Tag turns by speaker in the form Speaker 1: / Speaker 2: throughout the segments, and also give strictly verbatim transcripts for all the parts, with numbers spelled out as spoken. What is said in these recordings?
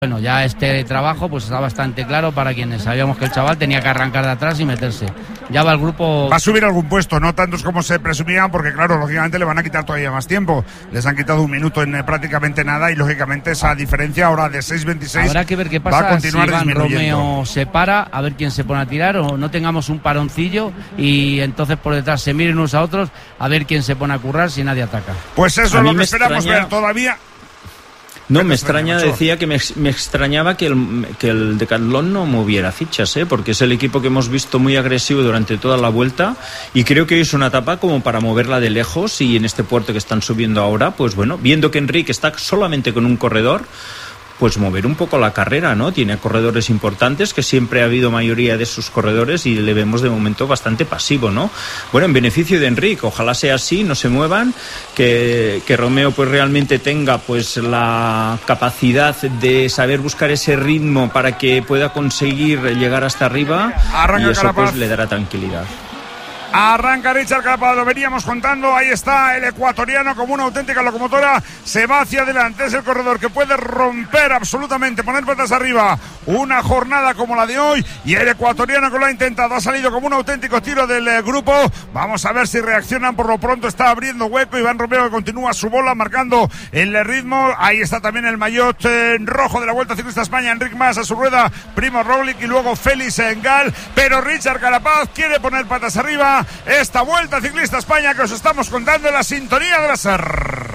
Speaker 1: Bueno, ya este trabajo pues está bastante claro para quienes sabíamos que el chaval tenía que arrancar de atrás y meterse. Ya va el grupo...
Speaker 2: Va a subir algún puesto, no tantos como se presumían, porque claro, lógicamente le van a quitar todavía más tiempo. Les han quitado un minuto en eh, prácticamente nada y lógicamente esa diferencia ahora de seis veintiséis
Speaker 1: habrá que ver qué pasa
Speaker 2: va a continuar
Speaker 1: si Iván
Speaker 2: disminuyendo.
Speaker 1: Romeo se para, a ver quién se pone a tirar o no tengamos un paroncillo y entonces por detrás se miren unos a otros a ver quién se pone a currar si nadie ataca.
Speaker 2: Pues eso es lo que esperamos
Speaker 3: extraña...
Speaker 2: ver todavía.
Speaker 3: No, me extraña, decía que me, me extrañaba que el, que el Decathlon no moviera fichas, ¿eh? Porque es el equipo que hemos visto muy agresivo durante toda la vuelta y creo que es una etapa como para moverla de lejos y en este puerto que están subiendo ahora, pues bueno, viendo que Enric está solamente con un corredor, pues mover un poco la carrera, ¿no? Tiene corredores importantes, que siempre ha habido mayoría de sus corredores y le vemos de momento bastante pasivo, ¿no? Bueno, en beneficio de Enric, ojalá sea así, no se muevan, que, que Romeo pues realmente tenga pues la capacidad de saber buscar ese ritmo para que pueda conseguir llegar hasta arriba.
Speaker 2: Arranca
Speaker 3: y eso
Speaker 2: Carapaz.
Speaker 3: Pues le dará tranquilidad.
Speaker 2: Arranca Richard Carapaz, lo veníamos contando, ahí está el ecuatoriano como una auténtica locomotora, se va hacia adelante, es el corredor que puede romper absolutamente, poner patas arriba una jornada como la de hoy y el ecuatoriano que lo ha intentado, ha salido como un auténtico tiro del eh, grupo, vamos a ver si reaccionan, por lo pronto está abriendo hueco, Iván Romeo que continúa su bola marcando el ritmo, ahí está también el maillot eh, rojo de la Vuelta Ciclista España, Enric Mas a su rueda, Primo Roglic y luego Félix Engal, pero Richard Carapaz quiere poner patas arriba esta Vuelta Ciclista España que os estamos contando en la sintonía de la S E R.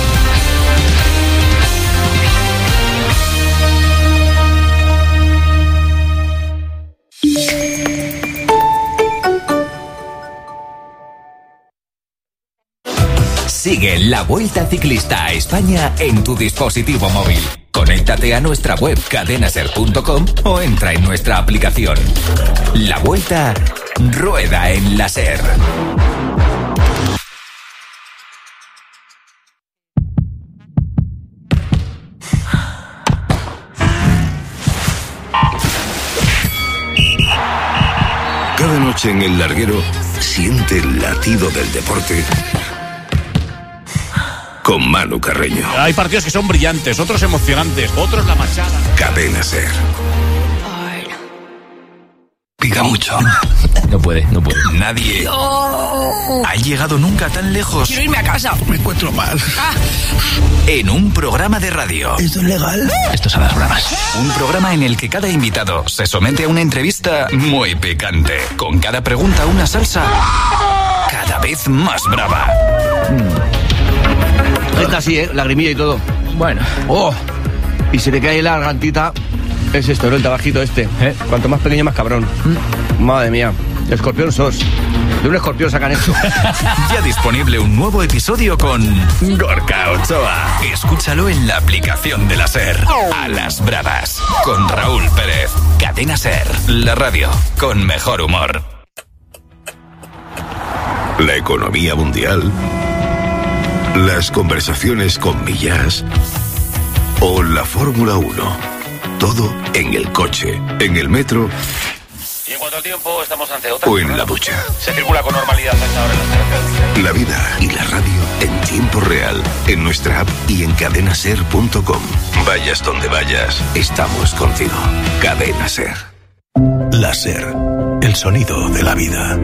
Speaker 4: Sigue la Vuelta Ciclista a España en tu dispositivo móvil. Conéctate a nuestra web cadena ser punto com o entra en nuestra aplicación. La Vuelta rueda en la S E R.
Speaker 5: Cada noche en el larguero siente el latido del deporte con Manu Carreño.
Speaker 6: Hay partidos que son brillantes, otros emocionantes, otros la machada.
Speaker 5: Cadena SER. Pica mucho.
Speaker 4: No puede, no puede.
Speaker 5: Nadie
Speaker 7: No.
Speaker 5: ha llegado nunca tan lejos.
Speaker 7: Quiero irme a casa.
Speaker 5: Me encuentro mal.
Speaker 7: Ah.
Speaker 5: En un programa de radio.
Speaker 7: ¿Esto es legal?
Speaker 5: Esto son las bromas. Un programa en el que cada invitado se somete a una entrevista muy picante. Con cada pregunta una salsa cada vez más brava.
Speaker 8: Está así, ¿eh? Lagrimilla y todo.
Speaker 3: Bueno.
Speaker 8: ¡Oh! Y se te cae la gargantita. Es esto, ¿no? El tabajito este. ¿Eh? Cuanto más pequeño, más cabrón. ¿Mm? Madre mía. Escorpión sos. De un escorpión sacan esto.
Speaker 5: Ya disponible un nuevo episodio con Gorka Ochoa. Escúchalo en la aplicación de la SER. A las bravas. Con Raúl Pérez. Cadena SER. La radio con mejor humor. La economía mundial. Las conversaciones con Millás. O la Fórmula uno. Todo en el coche, en el metro.
Speaker 9: Y en cuanto al tiempo, estamos ante otra.
Speaker 5: O en la ducha.
Speaker 9: Se circula con normalidad hasta ahora en las carreteras.
Speaker 5: La vida y la radio en tiempo real, en nuestra app y en cadena ser punto com. Vayas donde vayas, estamos contigo. Cadena SER. La SER, el sonido de la vida.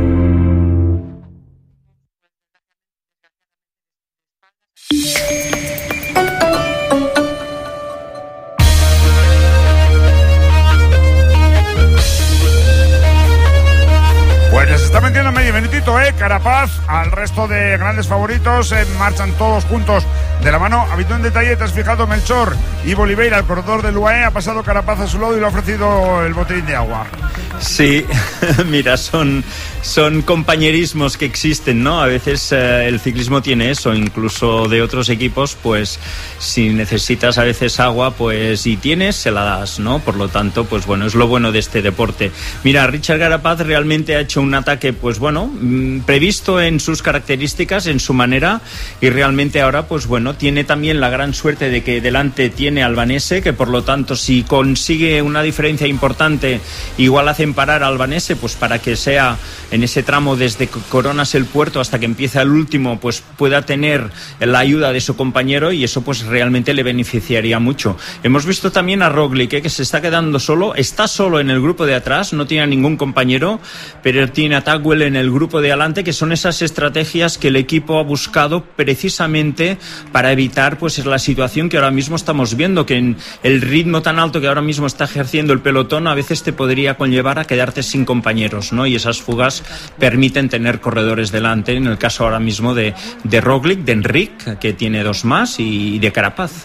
Speaker 2: Pues les está metiendo medio minutito, ¿eh? Carapaz, al resto de grandes favoritos, eh, marchan todos juntos de la mano. Habito en detalle, te has fijado, Melchor y Oliveira, el corredor del U A E, ha pasado Carapaz a su lado y le ha ofrecido el botellín de agua.
Speaker 3: Sí, mira, son, son compañerismos que existen, ¿no? A veces eh, el ciclismo tiene eso, incluso de otros equipos, pues si necesitas a veces agua, pues si tienes, se la das, ¿no? Por lo tanto, pues bueno, es lo bueno de este deporte. Mira, Richard Carapaz realmente ha hecho un ataque, pues bueno, mm, previsto en sus características, en su manera, y realmente ahora, pues bueno, tiene también la gran suerte de que delante tiene Albanese, que por lo tanto, si consigue una diferencia importante, igual hacen parar a Albanese, pues para que sea en ese tramo desde Coronas el Puerto hasta que empieza el último, pues pueda tener la ayuda de su compañero, y eso pues realmente le beneficiaría mucho. Hemos visto también a Roglic, ¿eh? que se está quedando solo, está solo en el grupo de atrás, no tiene a ningún compañero, pero tiene a Tagwell en el grupo de adelante, que son esas estrategias que el equipo ha buscado precisamente para evitar pues la situación que ahora mismo estamos viendo, que en el ritmo tan alto que ahora mismo está ejerciendo el pelotón a veces te podría conllevar a quedarte sin compañeros, ¿no? Y esas fugas permiten tener corredores delante, en el caso ahora mismo de, de Roglic, de Enric, que tiene dos más, y de Carapaz.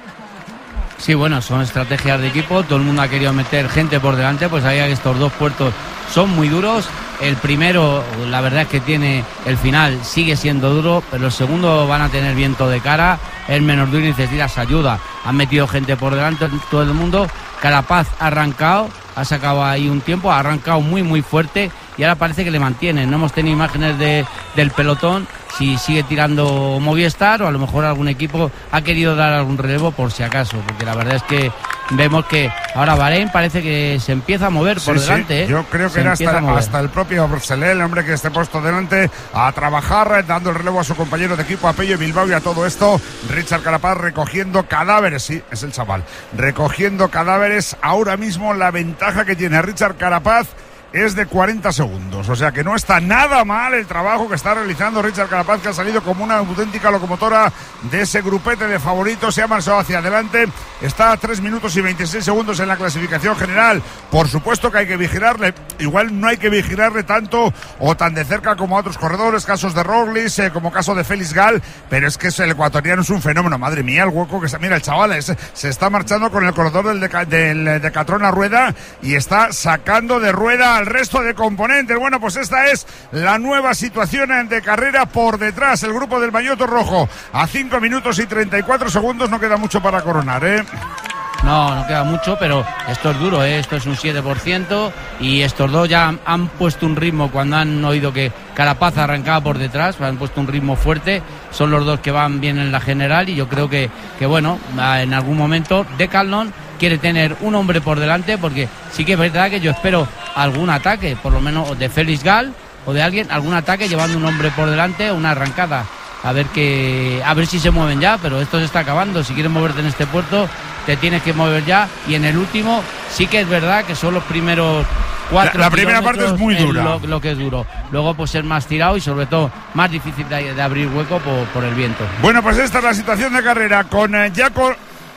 Speaker 1: Sí, bueno, son estrategias de equipo, todo el mundo ha querido meter gente por delante, pues sabía que estos dos puertos son muy duros. El primero, la verdad es que tiene el final, sigue siendo duro, pero el segundo van a tener viento de cara, el menos duro y necesitas ayuda. Han metido gente por delante, todo el mundo. Carapaz ha arrancado, ha sacado ahí un tiempo, ha arrancado muy muy fuerte y ahora parece que le mantienen. No hemos tenido imágenes de, del pelotón, si sigue tirando Movistar o a lo mejor algún equipo ha querido dar algún relevo por si acaso, porque la verdad es que vemos que ahora Bahrein parece que se empieza a mover por
Speaker 2: sí,
Speaker 1: delante.
Speaker 2: Sí.
Speaker 1: ¿eh?
Speaker 2: Yo creo que
Speaker 1: se
Speaker 2: era hasta, hasta el propio Brusselé, el hombre que esté puesto delante a trabajar, dando el relevo a su compañero de equipo, a Pello Bilbao, y a todo esto Richard Carapaz recogiendo cadáveres. Sí, es el chaval, recogiendo cadáveres. Ahora mismo la ventaja que tiene Richard Carapaz es de cuarenta segundos, o sea que no está nada mal el trabajo que está realizando Richard Carapaz, que ha salido como una auténtica locomotora de ese grupete de favoritos, se ha marchado hacia adelante, está a tres minutos y veintiséis segundos en la clasificación general. Por supuesto que hay que vigilarle, igual no hay que vigilarle tanto o tan de cerca como a otros corredores, casos de Roglic, eh, como caso de Félix Gall, pero es que el ecuatoriano es un fenómeno, madre mía, el hueco que está, mira el chaval, es, se está marchando con el corredor del, Deca, del Decatlón a rueda y está sacando de rueda al resto de componentes. Bueno, pues esta es la nueva situación de carrera por detrás. El grupo del maillot rojo a cinco minutos y treinta y cuatro segundos. No queda mucho para coronar, ¿eh?
Speaker 1: No, no queda mucho, pero esto es duro, ¿eh? Esto es un siete por ciento y estos dos ya han, han puesto un ritmo cuando han oído que Carapaz arrancaba por detrás, han puesto un ritmo fuerte, son los dos que van bien en la general y yo creo que, que bueno, en algún momento Decathlon quiere tener un hombre por delante, porque sí que es verdad que yo espero algún ataque, por lo menos de Félix Gall o de alguien, algún ataque llevando un hombre por delante, una arrancada. A ver que, a ver si se mueven ya, pero esto se está acabando. Si quieres moverte en este puerto, te tienes que mover ya. Y en el último, sí que es verdad que son los primeros cuatro.
Speaker 2: La, la primera parte es muy dura.
Speaker 1: Lo, lo que es duro. Luego, pues ser más tirado y sobre todo más difícil de, de abrir hueco por, por el viento.
Speaker 2: Bueno, pues esta es la situación de carrera con eh, Jakob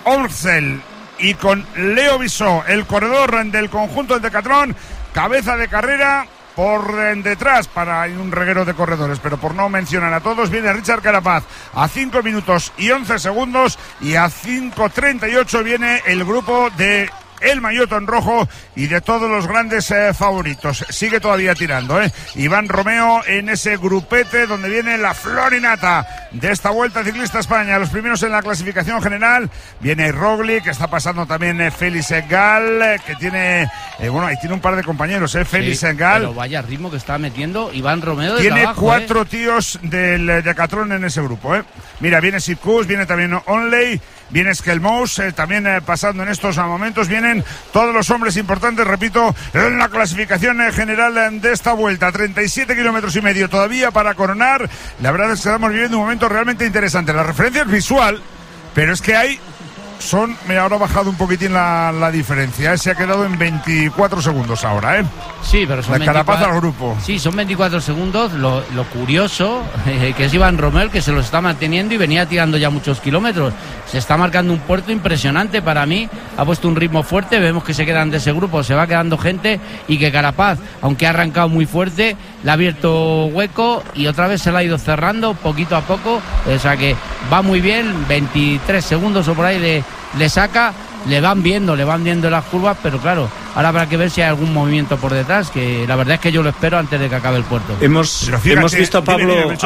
Speaker 2: Orsel y con Leo Bissó, el corredor del conjunto del Decatlón, cabeza de carrera. Por detrás para un reguero de corredores, pero por no mencionar a todos, viene Richard Carapaz a cinco minutos y once segundos y a cinco treinta y ocho viene el grupo de el maillot en rojo y de todos los grandes eh, favoritos. Sigue todavía tirando, ¿eh? Iván Romeo en ese grupete donde viene la florinata de esta Vuelta Ciclista España. Los primeros en la clasificación general viene Roglic, que está pasando también eh, Félix Gall, eh, que tiene, eh, bueno, ahí tiene un par de compañeros, ¿eh? Félix sí, Gall.
Speaker 1: Pero vaya ritmo que está metiendo Iván Romeo desde
Speaker 2: Tiene
Speaker 1: abajo,
Speaker 2: cuatro
Speaker 1: ¿eh?
Speaker 2: tíos del Decatlón en ese grupo, ¿eh? Mira, viene Sitkus, viene también Onley, viene Skelmous, eh, también eh, pasando en estos momentos, vienen todos los hombres importantes, repito, en la clasificación eh, general eh, de esta Vuelta. treinta y siete kilómetros y medio todavía para coronar. La verdad es que estamos viviendo un momento realmente interesante. La referencia es visual, pero es que hay... Son, mira, ahora ha bajado un poquitín la, la diferencia, ¿eh? Se ha quedado en veinticuatro segundos ahora, ¿eh?
Speaker 1: Sí, pero son
Speaker 2: la Carapaz al grupo.
Speaker 1: Sí, son veinticuatro segundos. Lo, lo curioso, eh, que es Iván Romeo, que se lo está manteniendo y venía tirando ya muchos kilómetros. Se está marcando un puerto impresionante para mí. Ha puesto un ritmo fuerte. Vemos que se quedan de ese grupo, se va quedando gente y que Carapaz, aunque ha arrancado muy fuerte, le ha abierto hueco y otra vez se la ha ido cerrando poquito a poco. O sea que va muy bien, veintitrés segundos o por ahí de le saca, le van viendo, le van viendo las curvas, pero claro, ahora habrá que ver si hay algún movimiento por detrás, que la verdad es que yo lo espero antes de que acabe el puerto.
Speaker 3: Hemos,
Speaker 2: fíjate,
Speaker 3: hemos visto a Pablo,
Speaker 2: dime, dime,
Speaker 3: a,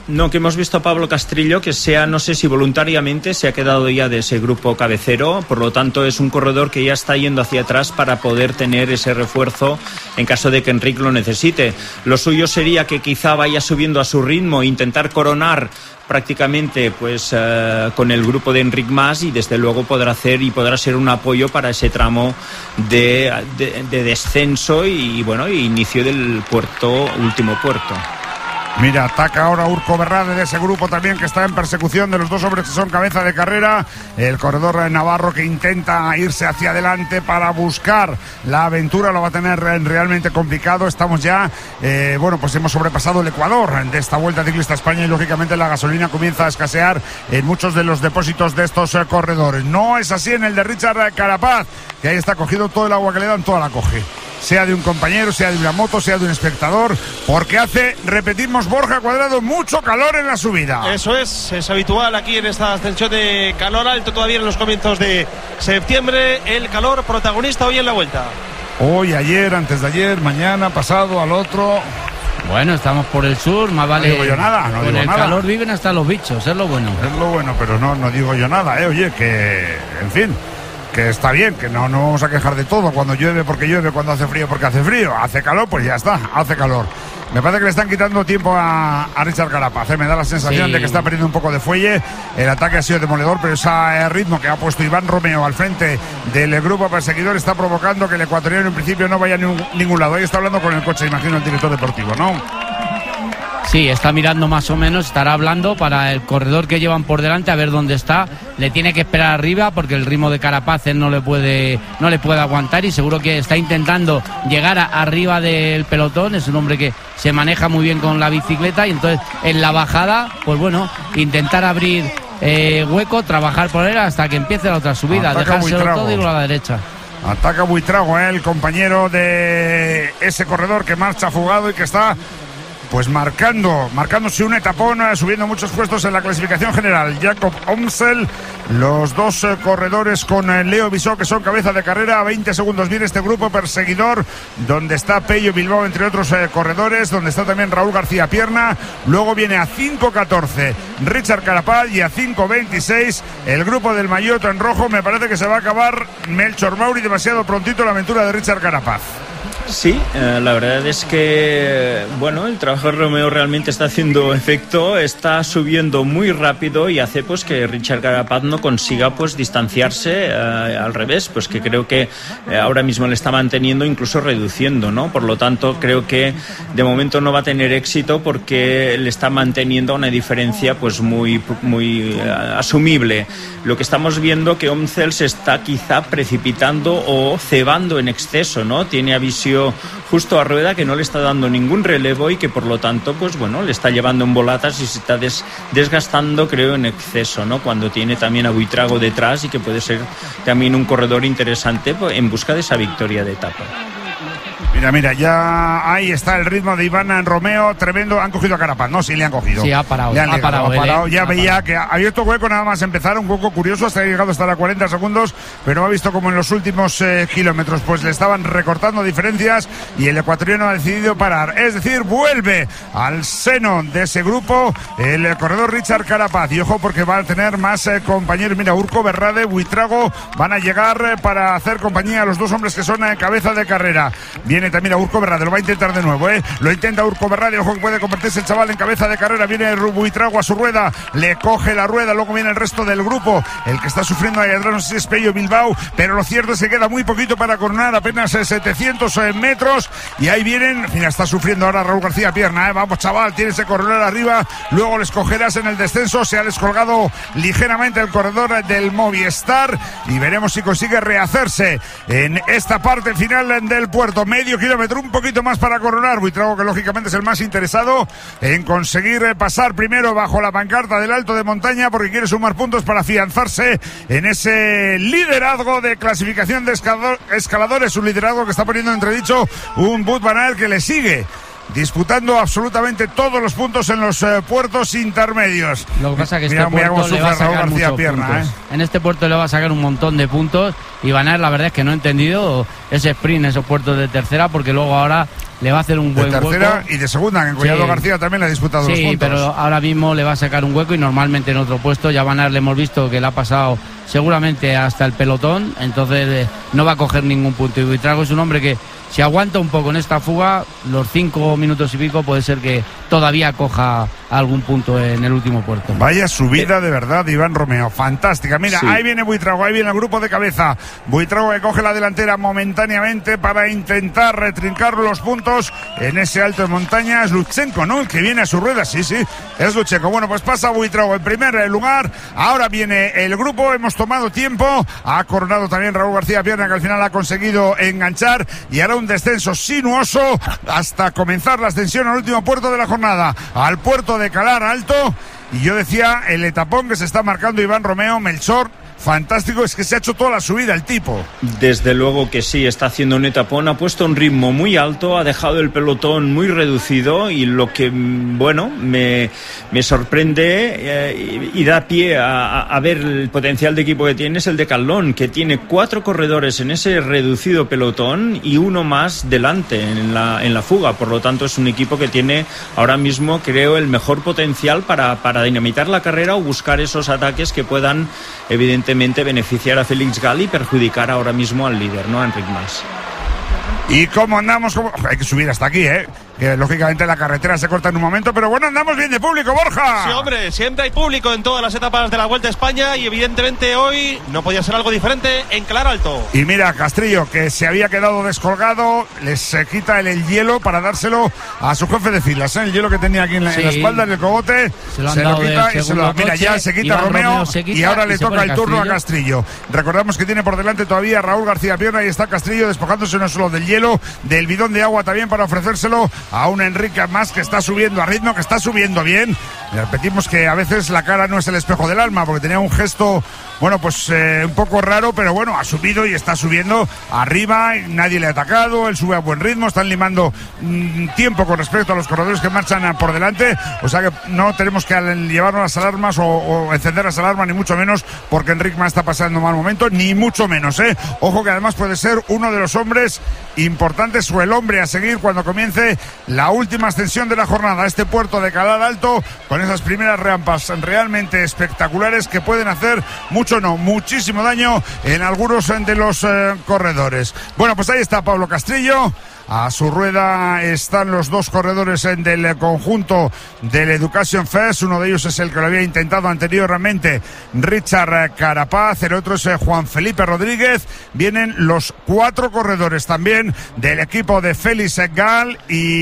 Speaker 3: No, que hemos visto a Pablo Castrillo, que sea, no sé si voluntariamente se ha quedado ya de ese grupo cabecero, por lo tanto es un corredor que ya está yendo hacia atrás para poder tener ese refuerzo en caso de que Enric lo necesite. Lo suyo sería que quizá vaya subiendo a su ritmo e intentar coronar prácticamente pues uh, con el grupo de Enric Mas, y desde luego podrá hacer y podrá ser un apoyo para ese tramo de, de, de descenso y bueno, inicio del puerto, último puerto.
Speaker 2: Mira, ataca ahora Urco Berrade de ese grupo también que está en persecución de los dos hombres que son cabeza de carrera. El corredor navarro que intenta irse hacia adelante para buscar la aventura lo va a tener realmente complicado. Estamos ya, eh, bueno, pues hemos sobrepasado el Ecuador de esta Vuelta Ciclista a España y lógicamente la gasolina comienza a escasear en muchos de los depósitos de estos eh, corredores. No es así en el de Richard Carapaz, que ahí está cogido todo el agua que le dan, toda la coge. Sea de un compañero, sea de una moto, sea de un espectador, porque hace, repetimos, Borja Cuadrado, mucho calor en la subida.
Speaker 7: Eso es, es habitual aquí en esta ascensión de calor alto todavía en los comienzos de septiembre, el calor protagonista hoy en la Vuelta.
Speaker 2: Hoy, ayer, antes de ayer, mañana, pasado, al otro.
Speaker 1: Bueno, estamos por el sur, más vale.
Speaker 2: No digo yo nada, no
Speaker 1: con
Speaker 2: digo
Speaker 1: el
Speaker 2: nada.
Speaker 1: calor viven hasta los bichos, es lo bueno.
Speaker 2: Es lo bueno, pero no, no digo yo nada, eh, oye, que, en fin, que está bien, que no nos vamos a quejar de todo, cuando llueve porque llueve, cuando hace frío porque hace frío, hace calor, pues ya está, hace calor. Me parece que le están quitando tiempo a, a Richard Carapaz, ¿eh? Me da la sensación sí. de que está perdiendo un poco de fuelle. El ataque ha sido demoledor, pero ese ritmo que ha puesto Iván Romeo al frente del grupo perseguidor está provocando que el ecuatoriano en principio no vaya a ningún, ningún lado. Ahí está hablando con el coche, imagino, el director deportivo, ¿no?
Speaker 1: Sí, está mirando más o menos, estará hablando para el corredor que llevan por delante, a ver dónde está. Le tiene que esperar arriba porque el ritmo de Carapaz él no le puede no le puede aguantar, y seguro que está intentando llegar a, arriba del pelotón. Es un hombre que se maneja muy bien con la bicicleta, y entonces en la bajada, pues bueno, intentar abrir eh, hueco, trabajar por él hasta que empiece la otra subida,
Speaker 2: Ataca
Speaker 1: dejárselo todo y ir a la derecha.
Speaker 2: Ataca Buitrago, ¿eh? El compañero de ese corredor que marcha fugado y que está pues marcando, marcándose un etapón, subiendo muchos puestos en la clasificación general. Jakob Omsel, los dos eh, corredores con eh, Leo Bisó, que son cabeza de carrera. A veinte segundos viene este grupo perseguidor, donde está Pello Bilbao, entre otros eh, corredores, donde está también Raúl García Pierna. Luego viene a cinco catorce Richard Carapaz, y a cinco veintiséis el grupo del maillot en rojo. Me parece que se va a acabar Melchor Mauri demasiado prontito la aventura de Richard Carapaz.
Speaker 3: Sí, eh, la verdad es que bueno, el trabajo de Romeo realmente está haciendo efecto, está subiendo muy rápido y hace pues que Richard Carapaz no consiga pues distanciarse, eh, al revés, pues que creo que eh, ahora mismo le está manteniendo, incluso reduciendo, ¿no? Por lo tanto, creo que de momento no va a tener éxito porque le está manteniendo una diferencia pues muy, muy eh, asumible. Lo que estamos viendo que Omsel se está quizá precipitando o cebando en exceso, ¿no? Tiene a visión justo a Rueda, que no le está dando ningún relevo y que por lo tanto pues bueno, le está llevando en volatas y se está des, desgastando, creo, en exceso, ¿no? Cuando tiene también a Buitrago detrás y que puede ser también un corredor interesante en busca de esa victoria de etapa.
Speaker 2: Mira, mira, ya ahí está el ritmo de Iván Romeo, tremendo. Han cogido a Carapaz, ¿no? Sí, le han cogido.
Speaker 1: Sí, ha parado.
Speaker 2: Le han
Speaker 1: ha
Speaker 2: llegado,
Speaker 1: parado,
Speaker 2: ha parado.
Speaker 1: él,
Speaker 2: Ya
Speaker 1: ha
Speaker 2: veía
Speaker 1: parado.
Speaker 2: que ha abierto hueco nada más empezar, un poco curioso, hasta ha llegado a estar a cuarenta segundos, pero ha visto como en los últimos eh, kilómetros pues le estaban recortando diferencias y el ecuatoriano ha decidido parar. Es decir, vuelve al seno de ese grupo el eh, corredor Richard Carapaz. Y ojo, porque va a tener más eh, compañeros. Mira, Urco Berrade, Buitrago van a llegar eh, para hacer compañía a los dos hombres que son eh, cabeza de carrera. Viene también a Urco Berrade, lo va a intentar de nuevo, ¿eh? Lo intenta Urco Berrade, ojo que puede convertirse el chaval en cabeza de carrera. Viene Buitrago a su rueda, le coge la rueda, luego viene el resto del grupo. El que está sufriendo ahí atrás, no sé si es Pello Bilbao, pero lo cierto es que queda muy poquito para coronar, apenas setecientos metros, y ahí vienen, mira, está sufriendo ahora Raúl García Pierna, ¿eh? Vamos, chaval, tienes que coronar arriba, luego les cogerás en el descenso. Se ha descolgado ligeramente el corredor del Movistar y veremos si consigue rehacerse en esta parte final del puerto. Medio kilómetro, un poquito más para coronar. Buitrago, que lógicamente es el más interesado en conseguir pasar primero bajo la pancarta del Alto de Montaña, porque quiere sumar puntos para afianzarse en ese liderazgo de clasificación de escaladores, un liderazgo que está poniendo en entredicho un Wout van Aert, que le sigue disputando absolutamente todos los puntos en los eh, puertos intermedios.
Speaker 1: Lo que pasa es que
Speaker 2: mira,
Speaker 1: este
Speaker 2: mira
Speaker 1: puerto le va a sacar muchos
Speaker 2: Pierna,
Speaker 1: puntos.
Speaker 2: ¿eh?
Speaker 1: En este puerto le va a sacar un montón de puntos, y Van Aert, la verdad es que no he entendido ese sprint, esos puertos de tercera, porque luego ahora le va a hacer un buen
Speaker 2: de tercera
Speaker 1: hueco.
Speaker 2: Y de segunda, que en Collado
Speaker 1: sí.
Speaker 2: García también le ha disputado
Speaker 1: sí,
Speaker 2: los puntos.
Speaker 1: pero ahora mismo le va a sacar un hueco y normalmente en otro puesto. Ya Van Aert le hemos visto que le ha pasado seguramente hasta el pelotón, entonces eh, no va a coger ningún punto. Y Buitrago es un hombre que si aguanta un poco en esta fuga, los cinco minutos y pico, puede ser que todavía coja algún punto en el último puerto.
Speaker 2: Vaya subida de verdad, Iván Romeo, fantástica. Mira, sí. Ahí viene Buitrago, ahí viene el grupo de cabeza. Buitrago que coge la delantera momentáneamente para intentar retrincar los puntos en ese alto de montaña. Es Lutsenko, ¿no? El que viene a su rueda, sí, sí, es Lutsenko. Bueno, pues pasa Buitrago en primer lugar. Ahora viene el grupo, hemos tomado tiempo. Ha coronado también Raúl García Pierna, que al final ha conseguido enganchar. Y ahora un descenso sinuoso hasta comenzar la ascensión al último puerto de la jornada, al puerto de Calar Alto. Y yo decía, el etapón que se está marcando Iván Romeo, Melchor, fantástico, es que se ha hecho toda la subida el tipo.
Speaker 3: Desde luego que sí, está haciendo un etapón, ha puesto un ritmo muy alto, ha dejado el pelotón muy reducido y lo que, bueno, me, me sorprende eh, y da pie a, a ver el potencial de equipo que tiene es el Decathlon, que tiene cuatro corredores en ese reducido pelotón y uno más delante en la, en la fuga, por lo tanto es un equipo que tiene ahora mismo, creo, el mejor potencial para, para dinamitar la carrera o buscar esos ataques que puedan, evidentemente, beneficiar a Félix Gall y perjudicar ahora mismo al líder, ¿no? A Enric Mas.
Speaker 2: ¿Y cómo andamos? ¿Cómo? Hay que subir hasta aquí, ¿eh? Que lógicamente la carretera se corta en un momento, pero bueno, andamos bien de público, Borja.
Speaker 7: Sí, hombre, siempre hay público en todas las etapas de la Vuelta a España y evidentemente hoy no podía ser algo diferente en Calar Alto.
Speaker 2: Y mira, Castrillo, que se había quedado descolgado, les quita el, el hielo para dárselo a su jefe de filas, ¿eh? El hielo que tenía aquí en la, sí. en la espalda, en el cogote, se lo, se lo quita y se lo da. Mira, ya se quita Romeo, Romeo se quita, y ahora y le toca el turno Castrillo. a Castrillo. Recordamos que tiene por delante todavía Raúl García Pierna y está Castrillo despojándose no solo del hielo, del bidón de agua también para ofrecérselo a un Enrique Mas que está subiendo a ritmo, que está subiendo bien. Le repetimos que a veces la cara no es el espejo del alma, porque tenía un gesto, bueno, pues eh, un poco raro, pero bueno, ha subido y está subiendo arriba, nadie le ha atacado, él sube a buen ritmo, están limando mmm, tiempo con respecto a los corredores que marchan por delante, o sea que no tenemos que llevarnos las alarmas o, o encender las alarmas, ni mucho menos, porque Enric Mas está pasando un mal momento, ni mucho menos, ¿eh? Ojo que además puede ser uno de los hombres importantes o el hombre a seguir cuando comience la última ascensión de la jornada, este puerto de Calar Alto, con esas primeras rampas realmente espectaculares que pueden hacer mucho, no, muchísimo daño en algunos de los eh, corredores. Bueno, pues ahí está Pablo Castrillo. A su rueda están los dos corredores del conjunto del Education First. Uno de ellos es el que lo había intentado anteriormente, Richard Carapaz. El otro es Juan Felipe Rodríguez. Vienen los cuatro corredores también del equipo de Félix Gall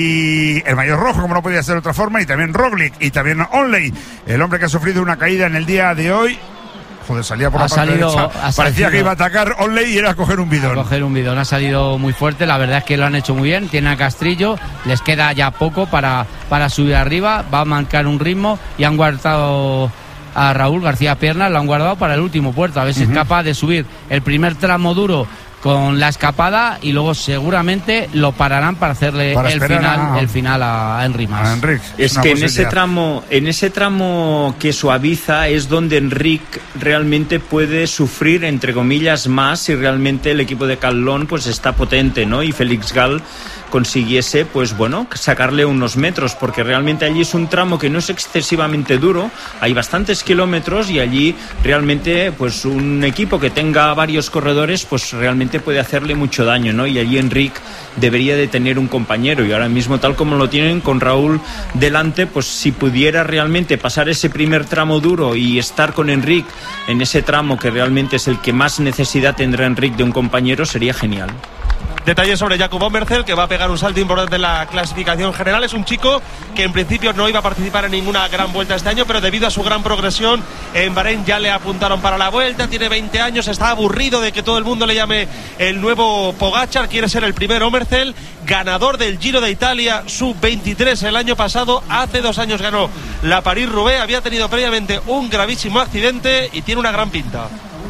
Speaker 2: y el mayor rojo, como no podía ser de otra forma, y también Roglic y también Onley, el hombre que ha sufrido una caída en el día de hoy. Joder, salía por la
Speaker 1: ha
Speaker 2: parte
Speaker 1: salido,
Speaker 2: derecha.
Speaker 1: Ha
Speaker 2: Parecía
Speaker 1: salido,
Speaker 2: que iba a atacar Onley y era a coger un bidón.
Speaker 1: A coger un bidón, ha salido muy fuerte. La verdad es que lo han hecho muy bien. Tiene a Castrillo, les queda ya poco para, para subir arriba. Va a marcar un ritmo y han guardado a Raúl García Pierna, lo han guardado para el último puerto. A ver si uh-huh. es capaz de subir el primer tramo duro con la escapada y luego seguramente lo pararán para hacerle para el final a... el final a Enric Mas.
Speaker 2: A Enric,
Speaker 3: es que en ese tramo en ese tramo que suaviza es donde Enric realmente puede sufrir entre comillas más si realmente el equipo de Decathlon pues está potente, ¿no? Y Félix Gall consiguiese, pues bueno, sacarle unos metros, porque realmente allí es un tramo que no es excesivamente duro, hay bastantes kilómetros y allí realmente pues un equipo que tenga varios corredores pues realmente puede hacerle mucho daño, ¿no? Y allí Enric debería de tener un compañero y ahora mismo tal como lo tienen con Raúl delante, pues si pudiera realmente pasar ese primer tramo duro y estar con Enric en ese tramo que realmente es el que más necesidad tendrá Enric de un compañero, sería genial.
Speaker 7: Detalles sobre Jakob Omerzel, que va a pegar un salto importante en la clasificación general. Es un chico que en principio no iba a participar en ninguna gran vuelta este año, pero debido a su gran progresión en Bahrein ya le apuntaron para la vuelta. Tiene veinte años, está aburrido de que todo el mundo le llame el nuevo Pogačar. Quiere ser el primer Omerzel, ganador del Giro de Italia sub veintitrés el año pasado. Hace dos años ganó la París-Roubaix, había tenido previamente un gravísimo accidente y tiene una gran pinta.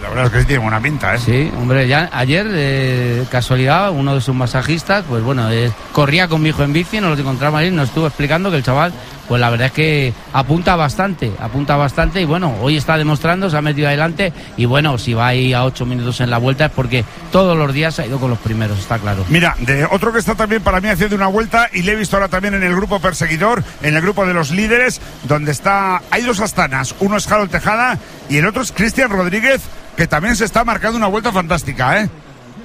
Speaker 2: La verdad es que sí tiene buena pinta, ¿eh?
Speaker 1: Sí, hombre, ya ayer, de casualidad, uno de sus masajistas, pues bueno, eh, corría con mi hijo en bici, nos lo encontramos ahí, nos estuvo explicando que el chaval, pues la verdad es que apunta bastante, apunta bastante y bueno, hoy está demostrando, se ha metido adelante y bueno, si va ahí a ocho minutos en la vuelta es porque todos los días ha ido con los primeros, está claro.
Speaker 2: Mira, de otro que está también para mí haciendo una vuelta y le he visto ahora también en el grupo perseguidor, en el grupo de los líderes, donde está, hay dos astanas, uno es Harold Tejada y el otro es Cristian Rodríguez, que también se está marcando una vuelta fantástica, ¿eh?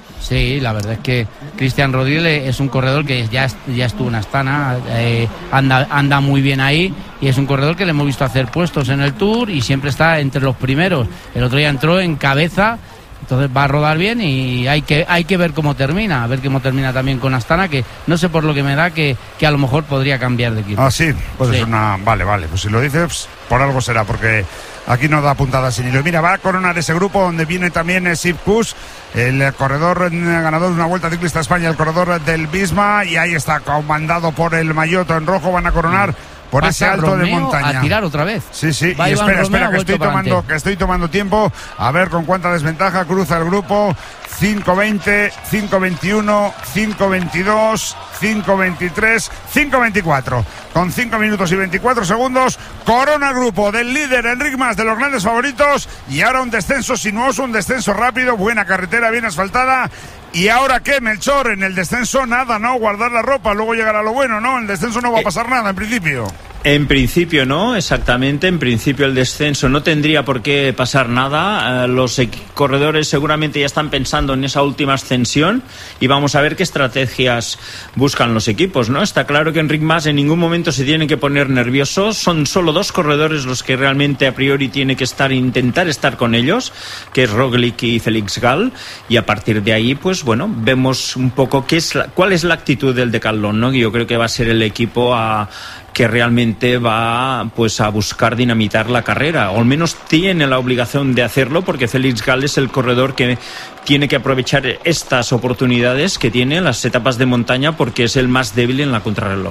Speaker 1: Sí, la verdad es que Cristian Rodríguez es un corredor que ya, ya estuvo en Astana, eh, anda, anda muy bien ahí y es un corredor que le hemos visto hacer puestos en el Tour y siempre está entre los primeros. El otro día entró en cabeza, entonces va a rodar bien y hay que, hay que ver cómo termina, a ver cómo termina también con Astana, que no sé por lo que me da que, que a lo mejor podría cambiar de equipo.
Speaker 2: Ah, sí, pues
Speaker 1: sí.
Speaker 2: Es una... Vale, vale, pues si lo dices, por algo será, porque aquí no da puntadas sin hilo. Mira, va a coronar ese grupo donde viene también Sip Kuss, el corredor ganador de una Vuelta Ciclista a España, el corredor del Bisma, y ahí está, comandado por el Mayoto en rojo, van a coronar por
Speaker 1: Pasa
Speaker 2: ese alto
Speaker 1: Romeo
Speaker 2: de montaña.
Speaker 1: A tirar otra vez.
Speaker 2: Sí, sí,
Speaker 1: Va
Speaker 2: y
Speaker 1: Iván
Speaker 2: espera,
Speaker 1: Romeo,
Speaker 2: espera, que estoy, tomando,
Speaker 1: adelante.
Speaker 2: que estoy tomando tiempo, a ver con cuánta desventaja cruza el grupo. Cinco veinte, cinco veintiuno, cinco veintidós, cinco veintitrés, cinco veinticuatro. Con cinco minutos y veinticuatro segundos, corona el grupo del líder Enric Mas, de los grandes favoritos, y ahora un descenso sinuoso, un descenso rápido, buena carretera, bien asfaltada. ¿Y ahora qué, Melchor? En el descenso nada, ¿no? Guardar la ropa, luego llegará lo bueno, ¿no? En el descenso no va a pasar nada, en principio.
Speaker 3: En principio no, exactamente, en principio el descenso no tendría por qué pasar nada, eh, los corredores seguramente ya están pensando en esa última ascensión y vamos a ver qué estrategias buscan los equipos, ¿no? Está claro que Enric Mas en ningún momento se tiene que poner nervioso, son solo dos corredores los que realmente a priori tiene que estar, intentar estar con ellos, que es Roglic y Félix Gall, y a partir de ahí, pues bueno, vemos un poco qué es la, cuál es la actitud del Decathlon, ¿no? Yo creo que va a ser el equipo a que realmente va pues a buscar dinamitar la carrera, o al menos tiene la obligación de hacerlo, porque Félix Gall es el corredor que tiene que aprovechar estas oportunidades que tiene las etapas de montaña, porque es el más débil en la contrarreloj.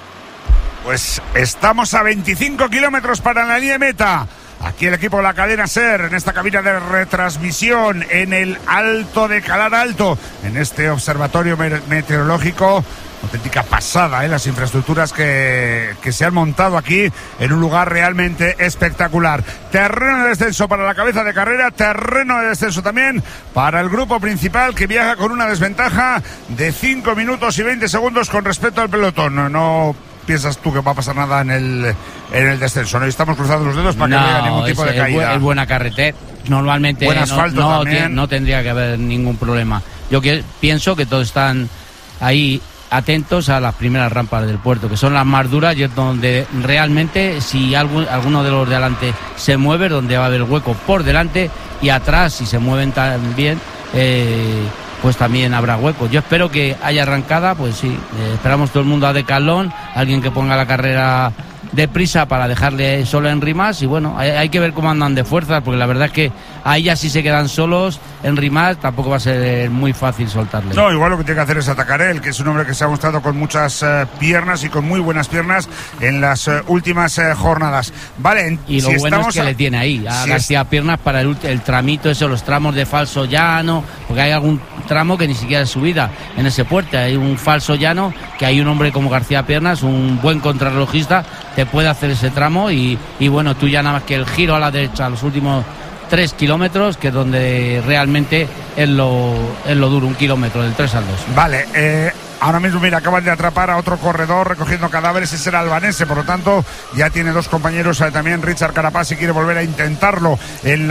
Speaker 2: Pues estamos a veinticinco kilómetros para la línea de meta. Aquí el equipo de la cadena SER, en esta cabina de retransmisión, en el Alto de Calar Alto, en este observatorio meteorológico. Auténtica pasada, ¿eh? Las infraestructuras que, que se han montado aquí en un lugar realmente espectacular. Terreno de descenso para la cabeza de carrera, terreno de descenso también para el grupo principal, que viaja con una desventaja de cinco minutos y veinte segundos con respecto al pelotón. No, no piensas tú que va a pasar nada en el, en el descenso, ¿no? Y estamos cruzando los dedos para
Speaker 1: no,
Speaker 2: que no haya ningún tipo
Speaker 1: es,
Speaker 2: de caída.
Speaker 1: Es buena carretera. Normalmente
Speaker 2: Buen
Speaker 1: no,
Speaker 2: asfalto
Speaker 1: no,
Speaker 2: también.
Speaker 1: no tendría que haber ningún problema. Yo que, pienso que todos están ahí atentos a las primeras rampas del puerto, que son las más duras y es donde realmente, si algún, alguno de los de adelante se mueve, donde va a haber hueco por delante, y atrás, si se mueven también, eh, pues también habrá hueco. Yo espero que haya arrancada, pues sí, eh, esperamos todo el mundo a Decathlon, alguien que ponga la carrera deprisa para dejarle solo a Enric Mas, y bueno, hay, hay que ver cómo andan de fuerzas, porque la verdad es que ahí ya si se quedan solos, Enric Mas tampoco va a ser muy fácil soltarle.
Speaker 2: No, igual lo que tiene que hacer es atacar él, que es un hombre que se ha mostrado con muchas eh, piernas y con muy buenas piernas en las eh, últimas eh, jornadas. Vale,
Speaker 1: y lo
Speaker 2: si
Speaker 1: bueno es que
Speaker 2: a...
Speaker 1: le tiene ahí a
Speaker 2: si
Speaker 1: García
Speaker 2: es...
Speaker 1: Piernas para el, el tramito ese, los tramos de falso llano, porque hay algún tramo que ni siquiera es subida en ese puerto, hay un falso llano que hay un hombre como García Piernas, un buen contrarrelojista, te puede hacer ese tramo y, y bueno, tú ya nada más que el giro a la derecha, los últimos tres kilómetros, que es donde realmente es lo, es lo duro, un kilómetro, del tres al dos.
Speaker 2: Vale, eh, ahora mismo, mira, acaban de atrapar a otro corredor recogiendo cadáveres, ese era albanese, por lo tanto, ya tiene dos compañeros, eh, también Richard Carapaz, si quiere volver a intentarlo en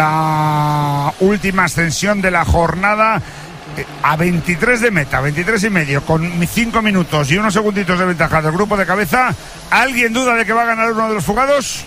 Speaker 2: la última ascensión de la jornada. A veintitrés de meta, veintitrés y medio, con cinco minutos y unos segunditos de ventaja del grupo de cabeza. ¿Alguien duda de que va a ganar uno de los fugados?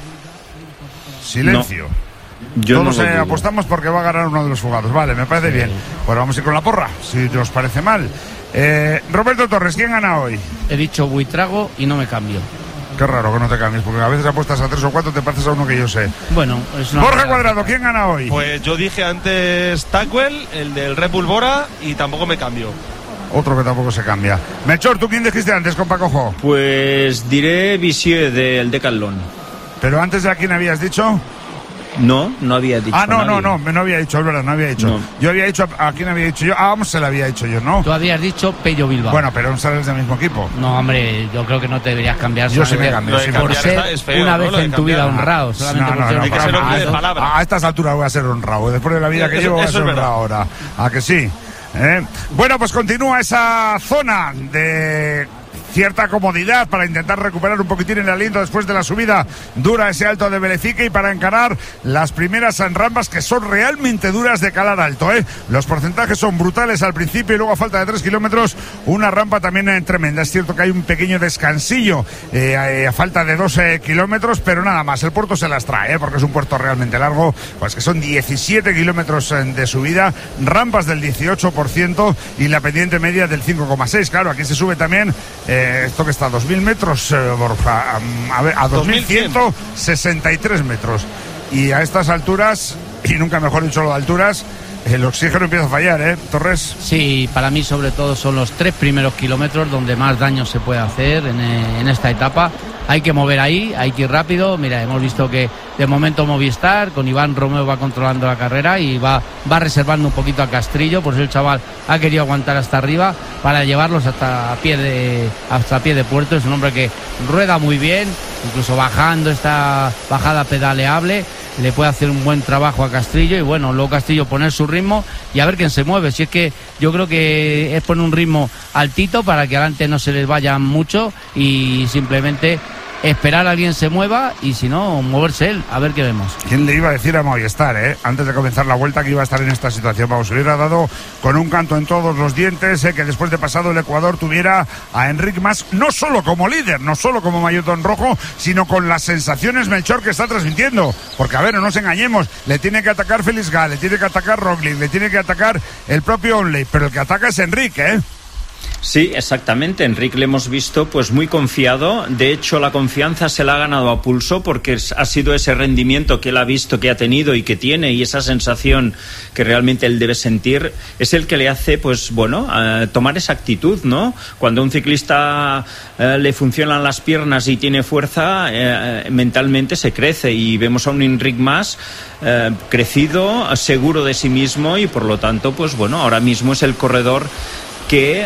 Speaker 2: Silencio.
Speaker 3: No, yo
Speaker 2: Todos
Speaker 3: no
Speaker 2: eh, apostamos porque va a ganar uno de los fugados. Vale, me parece sí. bien. Pues vamos a ir con la porra, si os parece mal. Eh, Roberto Torres, ¿quién gana hoy?
Speaker 1: He dicho Buitrago y no me cambio.
Speaker 2: Qué raro que no te cambies, porque a veces apuestas a tres o cuatro, te pareces a uno que yo sé.
Speaker 1: Bueno, es una
Speaker 2: Jorge
Speaker 1: verdad.
Speaker 2: Cuadrado, ¿quién gana hoy?
Speaker 7: Pues yo dije antes Tackwell, el del Red Bull Bora, y tampoco me cambio.
Speaker 2: Otro que tampoco se cambia. Melchor, ¿tú quién dijiste antes con Paco Jo?
Speaker 3: Pues diré Visier del Decathlon.
Speaker 2: Pero antes de a quién habías dicho.
Speaker 3: No, no había dicho.
Speaker 2: Ah, no,
Speaker 3: a nadie.
Speaker 2: no, no, no había dicho, es verdad, no había dicho. No. Yo había dicho, ¿a quién había dicho yo? Ah, vamos, se la había dicho yo, ¿no?
Speaker 1: Tú habías dicho Pello Bilbao.
Speaker 2: Bueno, pero no sales del mismo equipo.
Speaker 1: No, hombre, yo creo que no te deberías cambiar.
Speaker 2: Yo sí me cambio. Sí,
Speaker 1: por ser feo, una
Speaker 7: ¿no?
Speaker 1: vez en tu vida honrado. Solamente
Speaker 2: no, no,
Speaker 1: por ser
Speaker 2: no,
Speaker 1: un
Speaker 2: no,
Speaker 7: no,
Speaker 2: no,
Speaker 7: de palabra.
Speaker 2: A estas alturas voy a ser honrado. Después de la vida que
Speaker 7: eso,
Speaker 2: llevo voy a ser
Speaker 7: es
Speaker 2: honrado ahora. ¿A que sí? ¿Eh? Bueno, pues continúa esa zona de cierta comodidad para intentar recuperar un poquitín el aliento después de la subida dura, ese alto de Belefique, y para encarar las primeras rampas que son realmente duras de calar alto, ¿eh? Los porcentajes son brutales al principio y luego a falta de tres kilómetros una rampa también eh, tremenda. Es cierto que hay un pequeño descansillo eh, a falta de doce kilómetros, pero nada más, el puerto se las trae, ¿eh? Porque es un puerto realmente largo, pues que son diecisiete kilómetros de subida, rampas del dieciocho por ciento y la pendiente media del cinco coma seis. Claro, aquí se sube también eh, esto que está a dos mil metros, eh, Borja, a, ver, a dos mil ciento sesenta y tres metros. Y a estas alturas, y nunca mejor dicho lo de alturas, el oxígeno empieza a fallar, ¿eh, Torres?
Speaker 1: Sí, para mí sobre todo son los tres primeros kilómetros donde más daño se puede hacer en, en esta etapa. Hay que mover ahí, hay que ir rápido. Mira, hemos visto que de momento Movistar con Iván Romeo va controlando la carrera y va, va reservando un poquito a Castrillo, por eso el chaval ha querido aguantar hasta arriba para llevarlos hasta a pie de, hasta a pie de puerto. Es un hombre que rueda muy bien, incluso bajando esta bajada pedaleable. Le puede hacer un buen trabajo a Castrillo y bueno, luego Castrillo poner su ritmo y a ver quién se mueve. Si es que yo creo que es poner un ritmo altito para que adelante no se les vaya mucho y simplemente esperar a alguien se mueva y si no, moverse él, a ver qué vemos.
Speaker 2: ¿Quién le iba a decir a Movistar, eh? antes de comenzar la vuelta, que iba a estar en esta situación? Vamos, se hubiera dado con un canto en todos los dientes, eh, que después de pasado el Ecuador tuviera a Enric Mas, no solo como líder, no solo como mayotón rojo, sino con las sensaciones, Melchor, que está transmitiendo. Porque, a ver, no nos engañemos, le tiene que atacar Félix Gall, le tiene que atacar Roglic, le tiene que atacar el propio Onley, pero el que ataca es Enric, ¿eh?
Speaker 3: Sí, exactamente. Enric le hemos visto pues muy confiado. De hecho, la confianza se la ha ganado a pulso porque ha sido ese rendimiento que él ha visto, que ha tenido y que tiene, y esa sensación que realmente él debe sentir es el que le hace, pues bueno, eh, tomar esa actitud, ¿no? Cuando a un ciclista eh, le funcionan las piernas y tiene fuerza, eh, mentalmente se crece, y vemos a un Enric Mas eh, crecido, seguro de sí mismo, y por lo tanto, pues bueno, ahora mismo es el corredor que